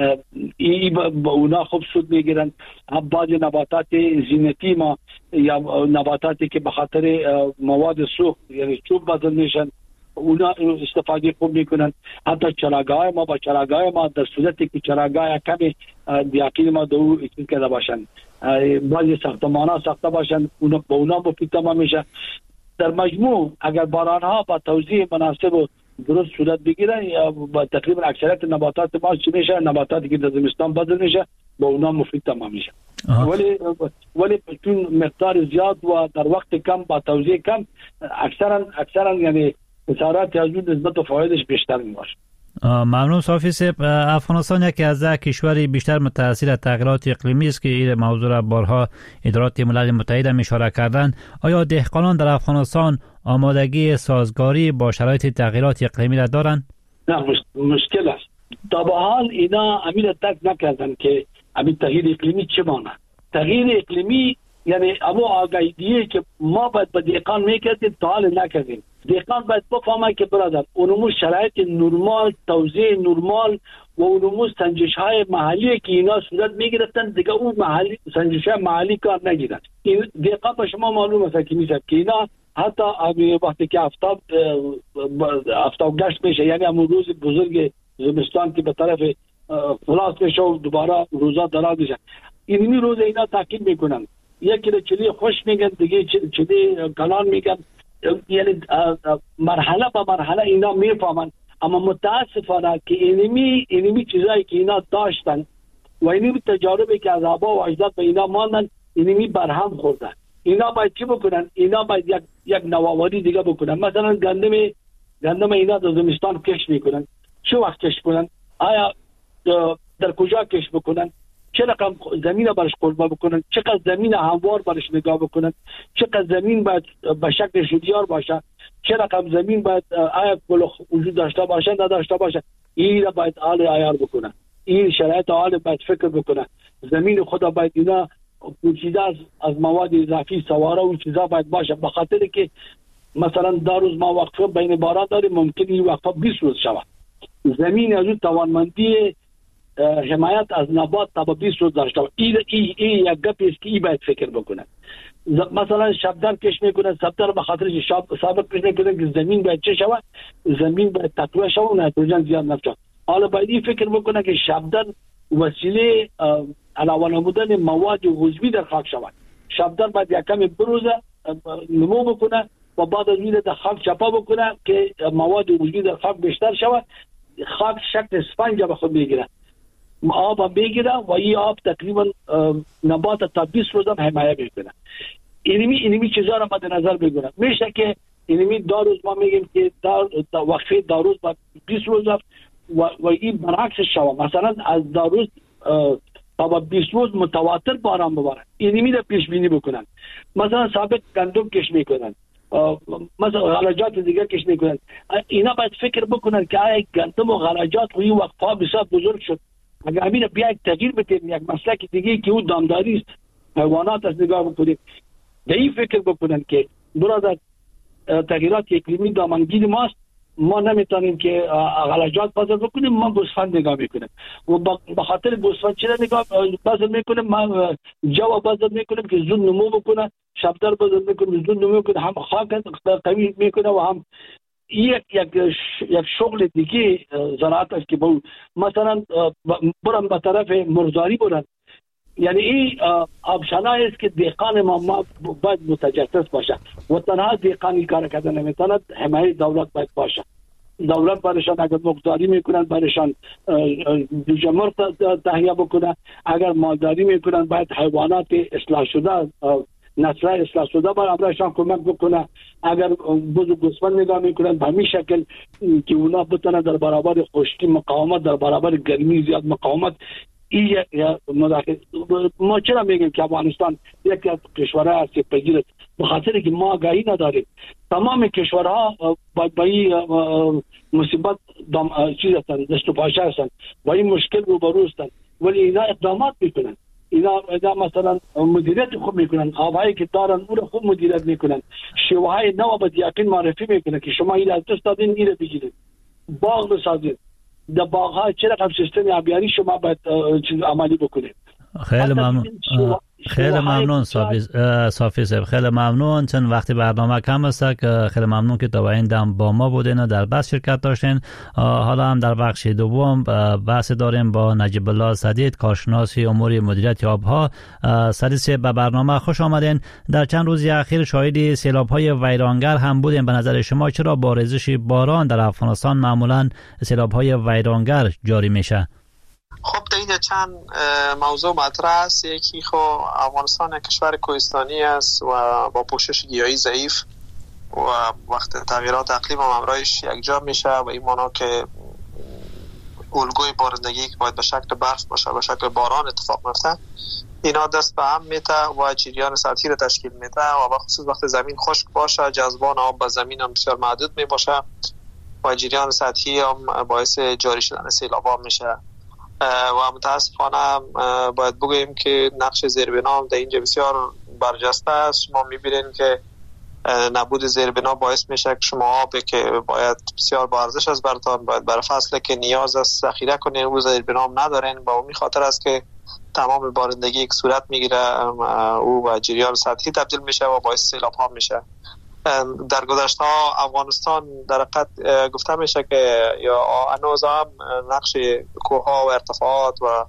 با اونا خوب سود میگیرن. بعضی نباتات زینتی ما یا نباتاتی که به خاطر مواد سوخت یعنی چوب بذر میشن اونا استفاده خوب میکنن. حتی چراگاه ما با چراگاه ما در صورتی که چراگاه کمی دیاقین ما دو چیز کرده باشن، بعضی ساختمان‌ها ساخته باشن اونا با اونا مفید تمام میشه. در مجموع اگر باران‌ها با توزیع مناسب و درست صورت بگیرن یا با تقریبا اکثریت نباتات ما چی میشه، نباتاتی که در زمستان بدل میشه با اونا مفید تمام میشه. ولی چون مقدار زیاد و در وقت کم با توزیع کم اکثرا یعنی خسارات از اون نسبت و فوایدش بیشتر میباشه. ممنون صافی صاحب. افغانستان یکی از 10 کشور بیشتر متاثر از تغییرات اقلیمی است که این موضوع را بارها ادارات ملل متحد اشاره کردند. آیا دهقانان در افغانستان آمادگی سازگاری با شرایط تغییرات اقلیمی را دارند؟ نه، مشکل است. تا به حال اینا امیر تک نکردن که امیر تغییر اقلیمی چه معنی. تغییر اقلیمی یعنی اما آگاهیه که ما باید به دهقان میکردیم تا حال نکردیم. دهقان باید بفهمه که برادر اونمو شرایط نرمال، توزیع نرمال و اونمو سنجش های محلی که اینا صورت میگرفتن دیگه اون محلی سنجش های محلی کار نگیرن. این دهقان به شما معلوم است که میشه که اینا حتی وقتی که آفتاب گشت میشه یعنی همون روز بزرگ زمستان که به طرف فلاس میشه و دوباره روزا دراز میشه، اینمی روز اینا تعقیب میکنن، یکی چلی خوش میگن دیگه چلی کلان میگن، یعنی مرحله به مرحله اینا میفهمن. اما متاسفانه که اینمی چیزایی که اینا داشتن و اینمی تجاربی که از آبا و اجداد به اینا ماندن اینمی برهم خوردن. اینا باید چی بکنن؟ اینا باید یک نوآوری دیگه بکنن. مثلا گندم اینا در زمستان کش میکنن، چه وقت کش کنن؟ آیا در کجا کش بکنن؟ چه رقم زمین برش قربا بکنن؟ چقدر زمین هموار برش نگاه بکنن؟ چقدر زمین باید به شکل شدیار باشه؟ چه رقم زمین باید آیا کلوخ وجود داشته باشه نداشته باشه؟ این را باید آل عیار بکنن. این شرایط آل باید فکر بکنن. زمین خدا باید اینا پوشیده از مواد اضافی سواره و چیزا باید باشه، به خاطر که مثلا در روز ما وقفه بین باران داریم ممکن این وقفه 20 روز شود. زمین از اون توانمندی حمایت از نبات تا 20 روز داشته باشه. این یک گپی است که این باید فکر بکنن. مثلا شبدر کش میکنن، شبدر به خاطر سابق کش میکنن که زمین باید چه شود، زمین باید تقویه شود و نیتروژن زیاد نشه. حالا باید این فکر بکنن که شبدر وسیله علاوه نمودن مواد عضوی در خاک شود. شبدر باید یک کمی بروزه نمو بکنه و بعد از این در خاک چپا بکنه که مواد عضوی در خاک بیشتر شود، خاک شکل اسفنج به خود بگیره. آب میگیره و این آب تقریبا نبات تا 20 روز هم حمایت میکنه. اینمی چیزا رو مد نظر بگیرن. میشه که اینمی 2 روز ما میگیم که وقفه 2 روز بعد 20 روز و این برعکس شوه، مثلا از 2 روز تا 20 روز متواتر باران بباره. اینمی رو پیش بینی بکنن. مثلا ثابت گندم کش میکنن، مثلا غلجات دیگه کش میکنن. اینا باید فکر بکنن که آیا گندم و غلجات روی وقفه بسیار بزرگ شد، اگر همین بیا یک تغییر بدیم، یک مسلک دیگه که اون دامداری است، حیوانات از نگاه بکنیم، به این فکر بکنن که برادر تغییرات اقلیمی دامنگیر ماست، ما نمیتونیم که غلجات بازار بکنیم، ما گوسفند نگاه میکنیم و به خاطر گوسفند چرا نگاه بازار میکنیم، ما جو بازار میکنیم که زود نمو بکنه، شبدار بازار میکنیم زود نمو بکنه، هم خاک قوی میکنه و هم یک شغل دیگه زراعت است که مثلا برن به طرف مرزاری برن. یعنی این آبشنایی است که دهقان ما باید متجسس باشه و تنها دهقانی کار کردن نمیتواند، حمایت دولت باید باشه. دولت برایشان اگر مقداری میکنن برایشان جمهور تهیه بکنه، اگر مالداری میکنن باید حیوانات اصلاح شده، نسل اصلاح شده برایشان کمک بکنه. اگر بزرگ گوسفند نگاه میکنن به همین شکل که اونا بتونن در برابر خشکی مقاومت، در برابر گرمی زیاد مقاومت. ما چرا میگیم که افغانستان یکی از کشورهای آسیب پذیر است؟ به خاطر که ما آگاهی نداریم. تمام کشورها با این مصیبت چیز هستند، دست و پاچه هستند، با این مشکل روبرو هستند، ولی اینا اقدامات میکنن. اینا مثلا مدیریت خوب میکنن، آبایی که دارن اون خوب مدیریت میکنن، شیوه‌های نو به دیاقین معرفی میکنن که شما این از دست دادین اینو بگیرید، باغ بسازید. در باغ‌ها چرا هم سیستم آبیاری شما باید چیز عملی بکنید. خیلی ممنون. خیلی ممنون صافی صاحب، خیلی ممنون. چند وقتی برنامه کم است که خیلی ممنون که تا این دم با ما بودین و در بحث شرکت داشتین. حالا هم در بخش دوم بحث داریم با نجیب الله سدید، کارشناس امور مدیریت آبها. سدید صاحب به برنامه خوش آمدین. در چند روز اخیر شاهد سیلاب‌های ویرانگر هم بودیم. به نظر شما چرا با ریزش باران در افغانستان معمولاً سیلاب‌های ویرانگر جاری میشه؟ خب در اینجا چند موضوع مطرح است. یکی خب افغانستان کشور کوهستانی است و با پوشش گیاهی ضعیف و وقت تغییرات اقلیم و همراهش یکجا میشه و این معنی که الگوی بارندگی که باید به شکل برف باشه به شکل باران اتفاق میفته، اینا دست به هم میته و جریان سطحی رو تشکیل میده و بخصوص وقت زمین خشک باشه جذبان آب به زمین هم بسیار محدود میباشه و جریان سطحی هم باعث جاری شدن سیلاب‌ها میشه. و متاسفانه باید بگوییم که نقش زیربنا در اینجا بسیار برجسته است. شما میبینین که نبود زیربنا باعث میشه که شما آبی که باید بسیار با ارزش از براتون باید برای فصلی که نیاز است ذخیره کنین و زیربنا هم ندارین. با همین خاطر است که تمام بارندگی که صورت میگیره او و جریان سطحی تبدیل میشه و باعث سیلاب ها میشه. در گذشته افغانستان در حقیقت گفته میشه که یا هنوز هم نقش کوه‌ها و ارتفاعات و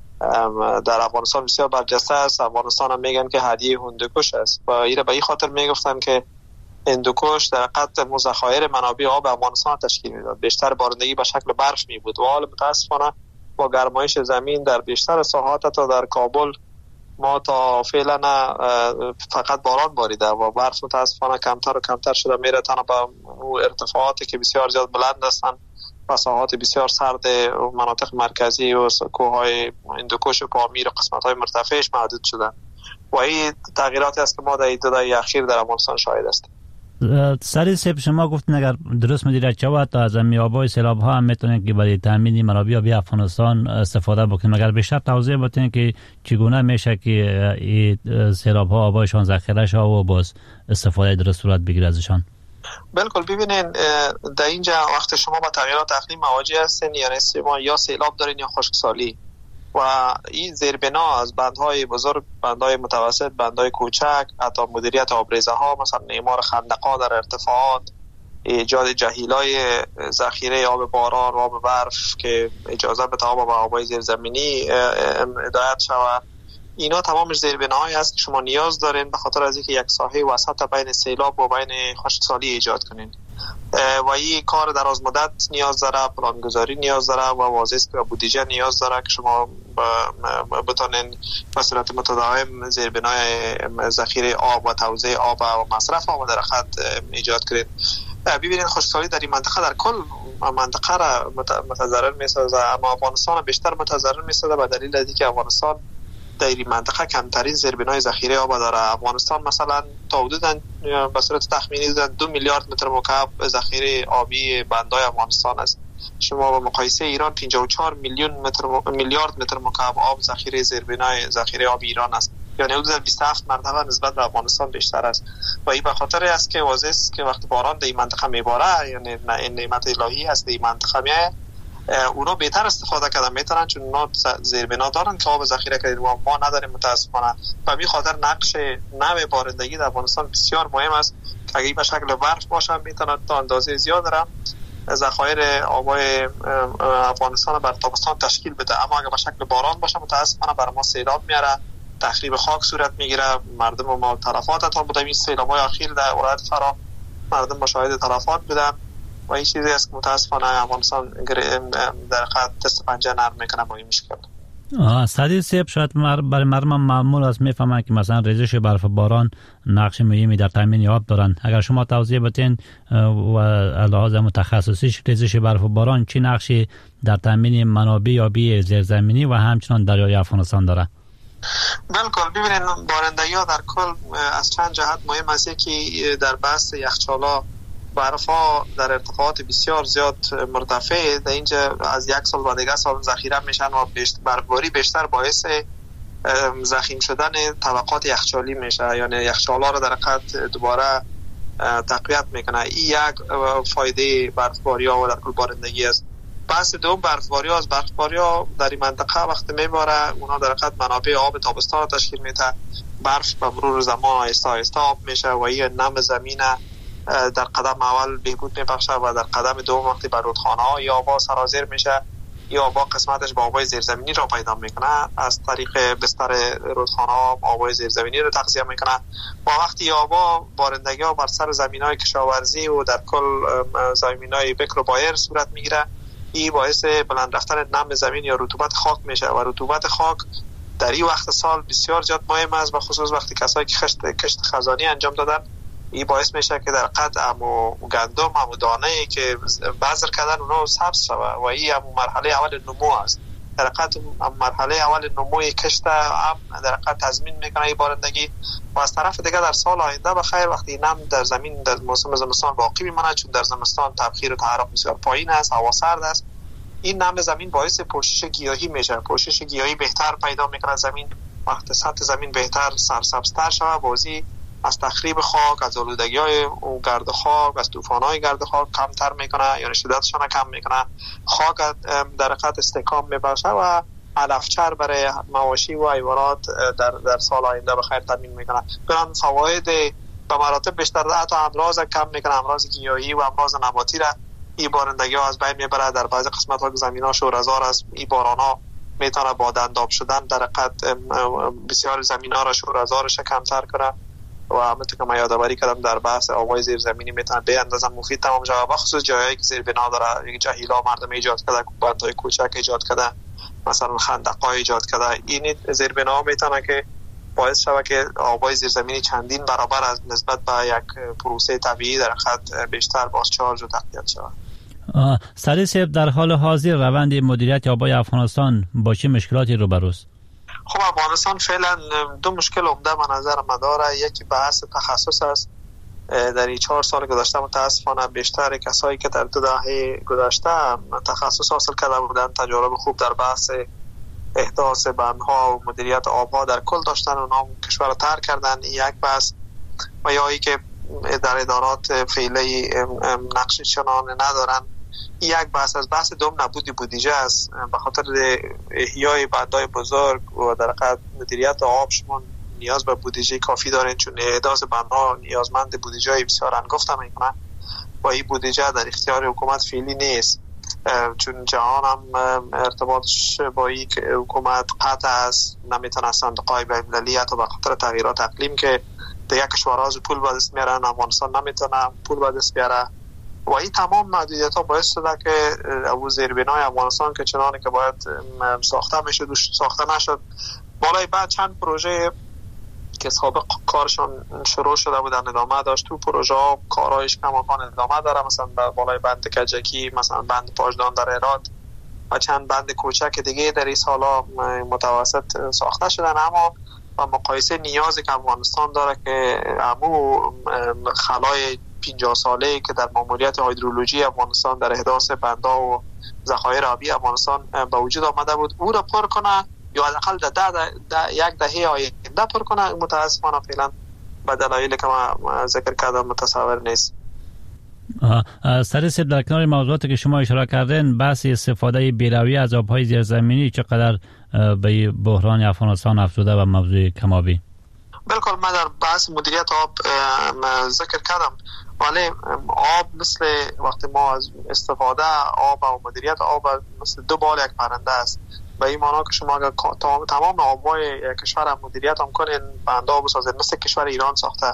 در افغانستان بسیار برجسته است. افغانستان هم میگن که هدیه هندوکش است و ایره به این خاطر میگفتن که هندوکش در حقیقت ذخایر منابع آب افغانستان تشکیل میداد. بیشتر بارندگی به شکل برف می بود و حال متاسفانه با گرمایش زمین در بیشتر ساحات تا در کابل ما تا فعلا فقط باران باریده و برف متاسفانه کمتر و کمتر شده میره تا به ارتفاعاتی که بسیار زیاد بلند هستن و ساحات بسیار سرد مناطق مرکزی و کوههای هندوکش و پامیر و قسمت‌های مرتفعش محدود شدن و این تغییراتی است که ما در 2 دهه اخیر در افغانستان شاهد هستیم. سری سب شما گفتین اگر درست مدیریت شود تا از آب‌های سیلاب‌ها هم میتونن که برای تامین منابع آبی افغانستان استفاده بکنیم. مگر بیشتر توضیح بدین که چگونه میشه که این سیلاب‌ها آبایشان ذخیره شه و باز استفاده درست صورت بگیره ازشان؟ بالکل. ببینین در اینجا وقت شما با تغییرات اقلیم مواجه هستین یعنی شما یا سیلاب دارین یا خشکسالی و این زیربنا از بندهای بزرگ، بندهای متوسط، بندهای کوچک، حتی مدیریت آبریزه ها مثلا اعمار خندق‌ها در ارتفاعات، ایجاد جهیلای ذخیره آب باران و آب برف که اجازه بده آب و آبای زیرزمینی هدایت شود، اینا تمامش زیربناهایی است که شما نیاز دارین به خاطر از اینکه یک ساحه وسط بین سیلاب و بین خشکسالی ایجاد کنین و این کار دراز مدت نیاز داره، پلانگذاری نیاز داره و واضح است که بودجه نیاز داره که شما بتونین به صورت متداوم زیربنای ذخیره آب و توزیع آب و مصرف آب در خط ایجاد کنید. ببینید خشکسالی در این منطقه در کل منطقه را متضرر می‌سازه، اما افغانستان بیشتر متضرر می‌سازه به دلیل اینکه افغانستان در این منطقه کمترین زیربنای ذخیره آب داره. افغانستان مثلا تا حدوداً به صورت تخمینی 2 میلیارد متر مکعب ذخیره آبی بندای افغانستان است. شما با مقایسه ایران 54 میلیارد متر مکعب آب ذخیره زیربنای ذخیره آب ایران است، یعنی حدود 27 مرتبه نسبت به افغانستان بیشتر است. و این به خاطر است که واضح است که وقتی باران در این منطقه میباره، یعنی این نعمت الهی است در این منطقه میاد، اونا بهتر استفاده کردن میتونن، چون اونا زیربنا دارن که آب ذخیره کنید و ما نداریم متاسفانه. و به خاطر نقش نوع بارندگی در افغانستان بسیار مهم است که اگه به شکل برف باشه میتونه تا اندازه زیاد دارن ذخایر آبای افغانستان بر تابستان تشکیل بده، اما اگه به شکل باران باشه متاسفانه بر ما سیلاب میاره، تخریب خاک صورت میگیره، مردم ما تلفات تا بوده. این سیلاب‌های اخیر در ولایت فرا مردم مشاهده تلفات بودن و این چیزی است که متاسفانه افغانستان در خط دست پنجه نرم میکنه با این مشکل. سعدی صاحب، شاید برای مردم معمول است میفهمن که مثلا ریزش برف باران نقش مهمی در تامین آب دارن. اگر شما توضیح بدین و لحاظ متخصصی ریزش برف باران چه نقشی در تامین منابع آبی زیرزمینی و همچنان دریای افغانستان داره؟ بالکل. ببینید بارندگی‌ها در کل از چند جهت مهم است. یکی در بحث یخچال‌ها، برف‌ها در ارتفاعات بسیار زیاد مرتفع در اینجا از یک سال و دیگه سال ذخیره میشن و برفباری بیشتر باعث ضخیم شدن طبقات یخچالی میشه، یعنی یخچال‌ها رو در حقیقت دوباره تقویت میکنه. این یک فایده برفباری‌ها و در کل بارندگی است. بحث دوم برفباری‌ها است. برفباری‌ها در این منطقه وقتی میباره اونا در حقیقت منابع آب تابستان رو تشکیل میده. برف به مرور زمان آهسته آهسته آب میشه و این نم زمین در قدم اول بهبود میبخشه و در قدم دوم وقتی بر رودخانه‌ها یا آبا سرازیر میشه یا آبا قسمتش با آبای زیرزمینی را پیدا میکنه، از طریق بستر رودخانه‌ها آبای زیرزمینی رو تغذیه میکنه و وقتی آبا بارندگی‌ها بر سر زمین‌های کشاورزی و در کل زمین‌های بکر و بایر صورت میگیره، این باعث بلند رفتن نم زمین یا رطوبت خاک میشه و رطوبت خاک در این وقت سال بسیار زیاد مهم است، به خصوص وقتی کسایی که کشت خزانی انجام دادن. این باعث میشه که در قطع و گندم و دانه‌ای که بذر کردن اونا سبز شوه و این هم مرحله اول نمو است. در قطع مرحله اول نموی کشت هم در قطع تضمین میکنه این بارندگی و از طرف دیگه در سال آینده بخیر وقتی نم در زمین در موسم زمستان باقی میمونه، چون در زمستان تبخیر و تحرک بسیار پایین است، هوا سرد است، این نم زمین باعث پوشش گیاهی میشه. پوشش گیاهی بهتر پیدا میکنه زمین، وقتی سطح زمین بهتر سرسبزتر شوه، بازی از تخریب خاک، از آلودگی‌های گرد خاک، از طوفان‌های گرد خاک کمتر میکنه، یعنی شدتشون کم میکنه، خاک در حقیقت استحکام میبخشه و علفچر برای مواشی و حیوانات در سال آینده بخیر تامین میکنه. بران فواید به مراتب بیشتر ده تا امراض کم میکنه، امراض گیاهی و امراض نباتی را این بارندگی‌ها از بین میبره. در بعضی قسمت‌ها زمین‌ها شوره‌زار است، این باران‌ها میتونه با دنداب شدن در حقیقت بسیار زمین‌ها را شوره‌زارش کمتر کنه و همونطور که من یادآوری کردم در بحث آبای زیرزمینی میتونه به اندازه مفید تمام جا و خصوص جایی که زیربنا داره، یک جهیلا مردم ایجاد کرده، بندهای کوچک ایجاد کرده، مثلا خندق‌های ایجاد کرده، این زیربنا میتونه که باعث شود که آبای زیرزمینی چندین برابر از نسبت به یک پروسه طبیعی در خط بیشتر بازچارج و تقویت شود. سعدی صاحب، در حال حاضر روند مدیریت آبای افغانستان با چه مشکلاتی روبروست؟ خب افغانستان فعلا دو مشکل عمده به نظر من داره. یکی بحث تخصص است. در این 4 سال گذشته متاسفانه بیشتر کسایی که در 2 دهه گذشته تخصص حاصل کرده بودند تجارب خوب در بحث احداث بندها و مدیریت آبها در کل داشتن، اونا کشور رو ترک کردن. یک بحث و یا ای که در ادارات فعلی نقش چنان ندارن. یک بحث از بحث دوم نبودی بودجه است. به خاطر احیای بندهای بزرگ و در حقیقت مدیریت آب شما نیاز به بودجه کافی دارین، چون احداث بندها نیازمند بودجه بسیار انگفت میکنه و این بودجه در اختیار حکومت فعلی نیست، چون جهان هم ارتباطش با این حکومت قطع است، نمیتونه صندوق‌های بین‌المللی حتی به خاطر تغییرات اقلیم که دیگه کشورها از پول به دست میارن، افغانستان نمیتونه پول به دست بیاره و این تمام محدودیت ها باعث شده که او زیربنای افغانستان که چنانی که باید ساخته میشد ساخته نشد. بالای بعد چند پروژه که سابق کارشان شروع شده بودن ادامه داشت، تو پروژه ها کارایش کماکان ادامه داره، مثلا بالای بند کجکی، مثلا بند پاژدان در هرات و چند بند کوچک دیگه در این سالا متوسط ساخته شدن. اما با مقایسه نیازی که افغانستان داره که امو خلای 50 ساله که در ماموریت هیدرولوژی افغانستان در احداث بندها و ذخایر آبی افغانستان به وجود آمده بود، او را پر کنه یا حداقل یک دهه آینده پر کنه، متاسفانه فعلا به دلایلی که ما ذکر کردم متصور نیست. سر سیب در کنار موضوعاتی که شما اشاره کردین، بحث استفاده بی‌رویه از آبهای زیرزمینی چقدر به بحران افغانستان افزوده و موضوع کمابی؟ بالکل، من در بحث مدیریت آب ذکر کردم، ولی آب مثل وقتی ما از استفاده آب و مدیریت آب مثل دو بال یک پرنده است. به این معنی که شما اگر تمام آب‌های کشور مدیریت هم کنین، بندها بسازین مثل کشور ایران ساخته،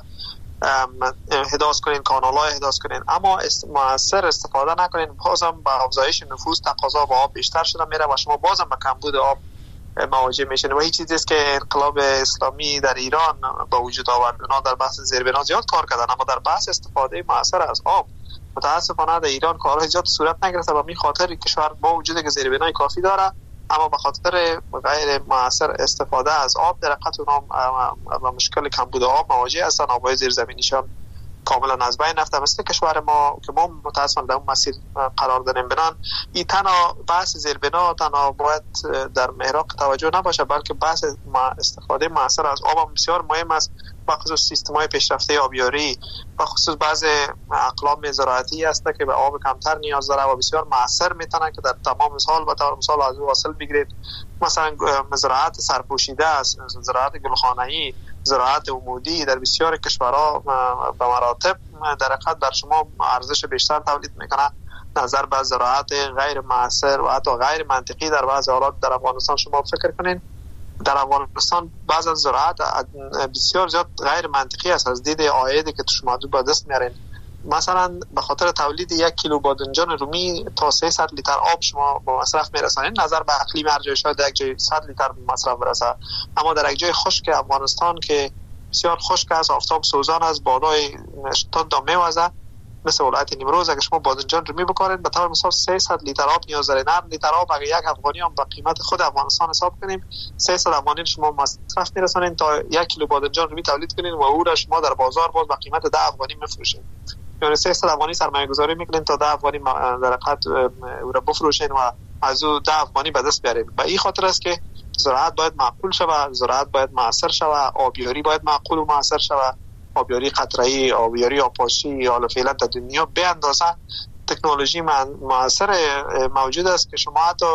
احداث کنین، کانال‌ها احداث کنین، اما مؤثر استفاده نکنین، بازم با افزایش نفوذ تقاضا به آب بیشتر شده میره و شما بازم به کمبود آب مواجه میشین. و این چیزی است که انقلاب اسلامی در ایران با وجود آورد. اونا در بحث زیربنا زیاد کار کردن، اما در بحث استفاده مؤثر از آب متاسفانه در ایران کارهای زیاد صورت نگرفته و به خاطر کشور با وجودی که زیربنای کافی داره، اما به خاطر غیر مؤثر استفاده از آب در حقیقت اونا با مشکل کمبود آب مواجه هستن. آب‌های زیرزمینیشان کاملا از بین رفته، مثل کشور ما که ما متاسفانه در اون مسیر قرار داریم. بنان این تنها بحث زیربنا تنها باید در محراق توجه نباشه، بلکه بحث استفاده مؤثر از آب هم بسیار مهم است، با خصوص سیستم‌های پیشرفته آبیاری، با خصوص بعض اقلام زراعتی هست که به آب کمتر نیاز داره و بسیار مؤثر میتونه که در تمام سال و طور مثال از او حاصل بگیرید. مثلا زراعت سرپوشیده است، زراعت گلخانه‌ای، زراعت عمودی در بسیار کشورها به مراتب در حقیقت بر شما ارزش بیشتر تولید میکنه نظر به زراعت غیر مؤثر و حتی غیر منطقی. در بعض حالات در افغانستان شما فکر کنین در افغانستان بعض از زراعت بسیار زیاد غیر منطقی است از دید عایدی که شما به دست میارین. مثلا به خاطر تولید 1 کیلو بادنجان رومی تا 300 لیتر آب شما با مصرف میرسانید. نظر به اقلیم هر جای شاید یک جای 100 لیتر مصرف برسه، اما در یک جای خشک افغانستان که بسیار خشک است، آفتاب سوزان است، بادای تا میوزه مثل ولایت نیمروز، اگه شما بادنجان رومی بکارید به طور مثال 300 لیتر آب نیاز دارید. هر لیتر آب اگه یک افغانی هم با قیمت خود افغانستان حساب کنیم 300 افغانی شما مصرف میرسانید تا 1 کیلو بادنجان رومی تولید کنید و او را شما در بازار باز با قیمت 10 افغانی میفروشید. یعنی 300 افغانی سرمایه گذاری میکنین تا 10 افغانی در حقیقت او را بفروشین و از او 10 افغانی به دست بیارین. به این خاطر است که زراعت باید معقول شود، زراعت باید مؤثر شود، آبیاری باید معقول و مؤثر شود، آبیاری قطره‌ای، آبیاری آبپاشی، حالا فعلا در دنیا به اندازه تکنولوژی مؤثر موجود است که شما حتی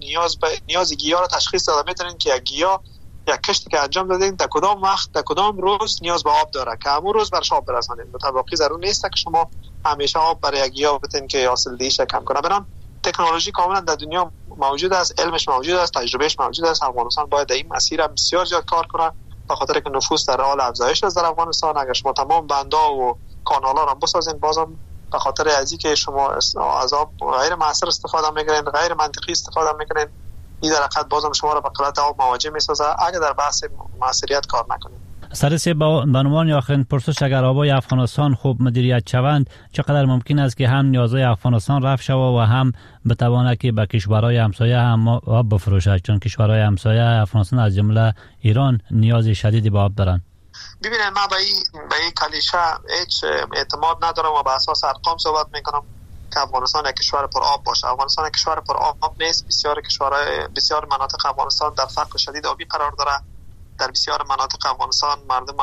نیاز گیاه را تشخیص داده میتونین که یک گیاه یک کشتی که انجام دادین در کدام وقت در کدام روز نیاز به آب داره که همون روز برش آب برسانید. متوقی ضرور نیست که شما همیشه آب برای یک گیاه بدین که حاصل دهیش کم کنه. برام تکنولوژی کاملا در دنیا موجود است، علمش موجود است، تجربهش موجود است. افغانستان باید در این مسیر بسیار زیاد کار کنه به خاطر که نفوس در حال افزایش است در افغانستان. اگر شما تمام بندها و کانال‌ها را بسازین، بازم به خاطر ازی که شما از آب غیر مؤثر استفاده میکنین، غیر منطقی استفاده میکنین، این در حقیقت بازم شما را به قلت آب مواجه میسازه اگر در بحث مؤثریت کار نکنید. سرسی به عنوان آخرین پرسش، اگر آبای افغانستان خوب مدیریت شوند چقدر ممکن است که هم نیازهای افغانستان رفع شود و هم بتواند که به کشورهای همسایه هم آب بفروشد، چون کشورهای همسایه افغانستان از جمله ایران نیاز شدیدی به آب دارند؟ ببینید، من به این کلیشه هیچ اعتماد ندارم و به اساس ارقام صحبت میکنم که افغانستان یک کشور پر آب باشه. افغانستان یک کشور پر آب نیست. بسیار مناطق افغانستان در فقر شدید آبی قرار داره. در بسیار مناطق افغانستان مردم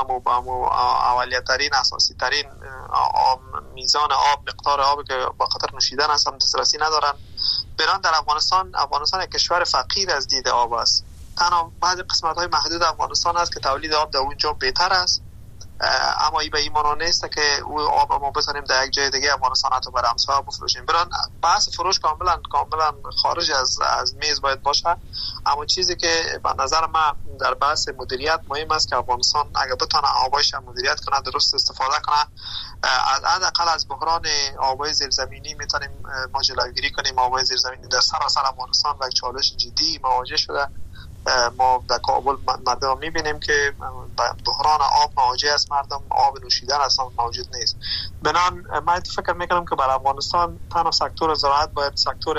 اولیه ترین اساسی ترین میزان آب، مقدار آب که با خاطر نوشیدن هستن دسترسی ندارن. بران در افغانستان یک کشور فقیر از دید آب است. تنها بعضی قسمت های محدود افغانستان است که تولید آب در اونجا بهتر است اما این به این معنا نیست که او آب ما بزنیم در یک جای دیگه افغانستان حتی بر همسایه بفروشیم. بران بحث فروش کاملا خارج از میز باید باشه. اما چیزی که به نظر من در بحث مدیریت مهم است که افغانستان اگر بتونه آبایش مدیریت کنه، درست استفاده کنه، حداقل از بحران آبای زیرزمینی میتونیم ما جلوگیری کنیم. آبای زیرزمینی در سراسر افغانستان یک چالش جدی مواجه شده. ما در کابل مردم میبینیم که بحران آب مواجه است، مردم آب نوشیدن اصلا موجود نیست. بنابراین من فکر میکنم که برای افغانستان تنها سکتور زراعت باید سکتور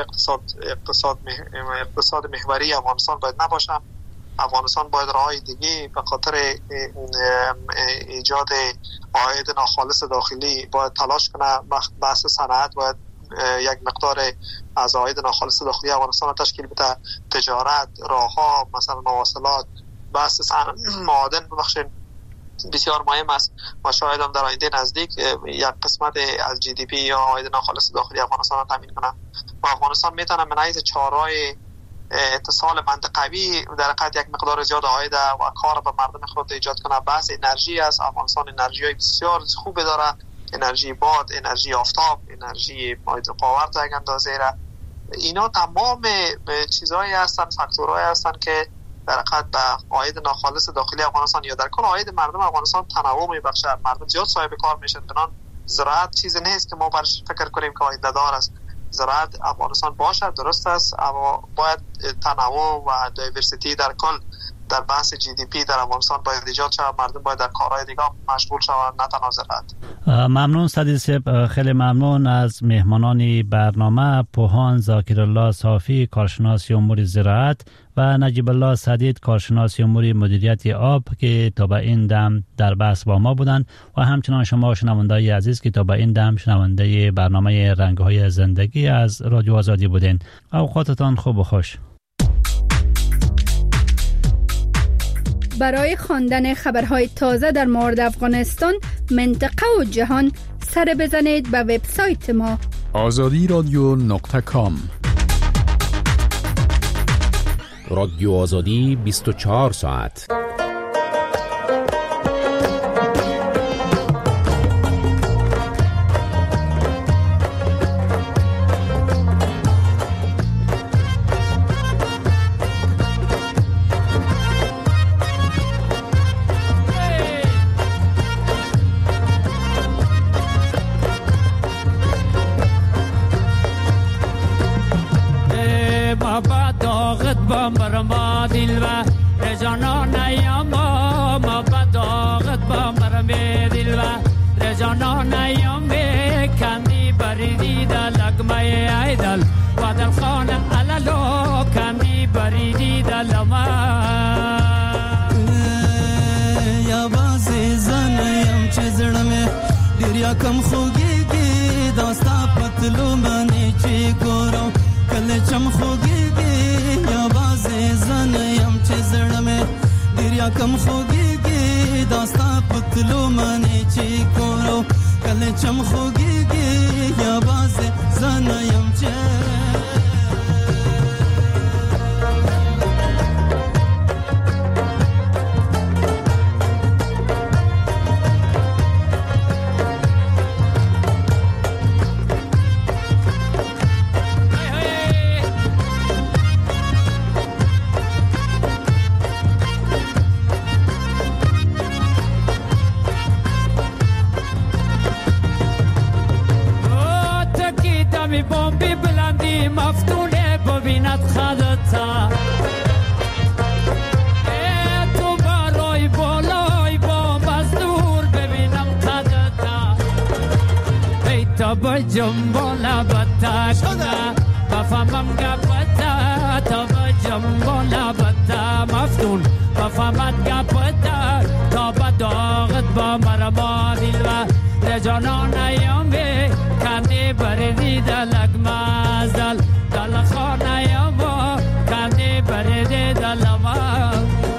اقتصاد محوری افغانستان باید نباشه. افغانستان باید راههای دیگه به خاطر ایجاد عاید ناخالص داخلی باید تلاش کنه. بحث صنعت باید یک مقدار از عاید ناخالص داخلی افغانستان را تشکیل بده. تجارت، راهها، مثلا مواصلات، بحث معادن ببخشید بسیار مهم است و شاید هم در آینده نزدیک یک قسمت از جی دی پی یا عاید ناخالص داخلی افغانستان را تامین کنه و افغانستان میتونه من حیث چهارراه اتصال منطقوی در حقیقت یک مقدار زیاد عاید و کار به مردم خود ایجاد کنه. بحث انرژی است. افغانستان انرژی بسیار خوب داره، انرژی باد، انرژی آفتاب، انرژی پاور تا یک اندازه را. اینا تمام چیزهایی هستن، فاکتورهایی هستن که در حقیقت به عاید ناخالص داخلی افغانستان یا در کل عاید مردم افغانستان تنوع میبخشه. مردم زیاد صاحب کار میشن. بنان زراعت چیزی نیست که ما برش فکر کنیم که عاید دار است. زراعت افغانستان باشه درست است، اما باید تنوع و دایورسیتی در کل در بحث جی دی پی در افغانستان باید ایجاد شود. مردم باید در کارهای دیگه مشغول شوند، نه تنها زراعت. ممنون سعدی صاحب، خیلی ممنون از مهمانان برنامه، پوهان ذاکرالله صافی کارشناس امور زراعت و نجیب الله سدید کارشناس امور مدیریت آب که تا به این دم در بحث با ما بودند و همچنان شما شنوندگان عزیز که تا به این دم شنونده برنامه رنگ‌های زندگی از رادیو آزادی بودین. اوقاتتان خوب و خوش. برای خواندن خبرهای تازه در مورد افغانستان، منطقه و جهان سر بزنید به وبسایت ما azadiradio.com. رادیو آزادی 24 ساعت. کم خوگی کی داستا پتلو منی چی گورم کل چم خوگی کی یا باز زن یم چه زړمه دریا کم خوگی کی داستا پتلو منی چی گورم کل چم خوگی کی یا باز زن یم چه جنبولا بتا شنا بفهمم گپتا تا جنبولا بتا مفتون بفهمت گپتا تا بداغت با مرما دیلوا لجانان ایامی کندی بردی دلگ مازدل دل خان ایامو کندی بردی دلما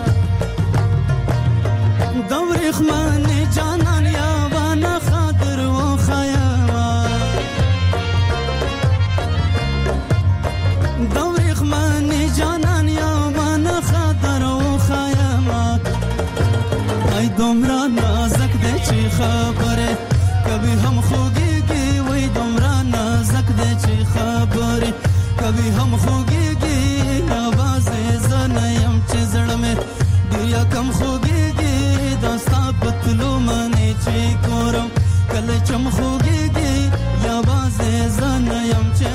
دوریخ من جانان یاوان خاطر و خیال دوریخ من جانان یا من خاطر و خیامات ای دمرا نازک ده ده چی خبری کبھی هم خوگیگی آواز زنیم چه زړه دیا کم خوگیگی داستا پتلو منی چی کورم کل چم خوگیگی آواز زنیم چه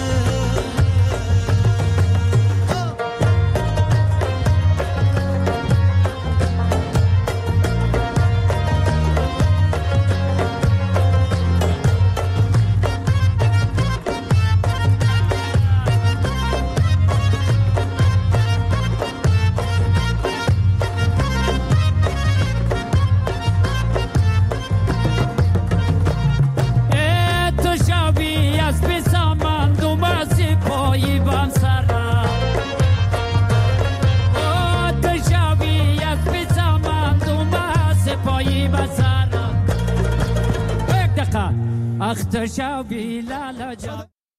اختشابی لالا جا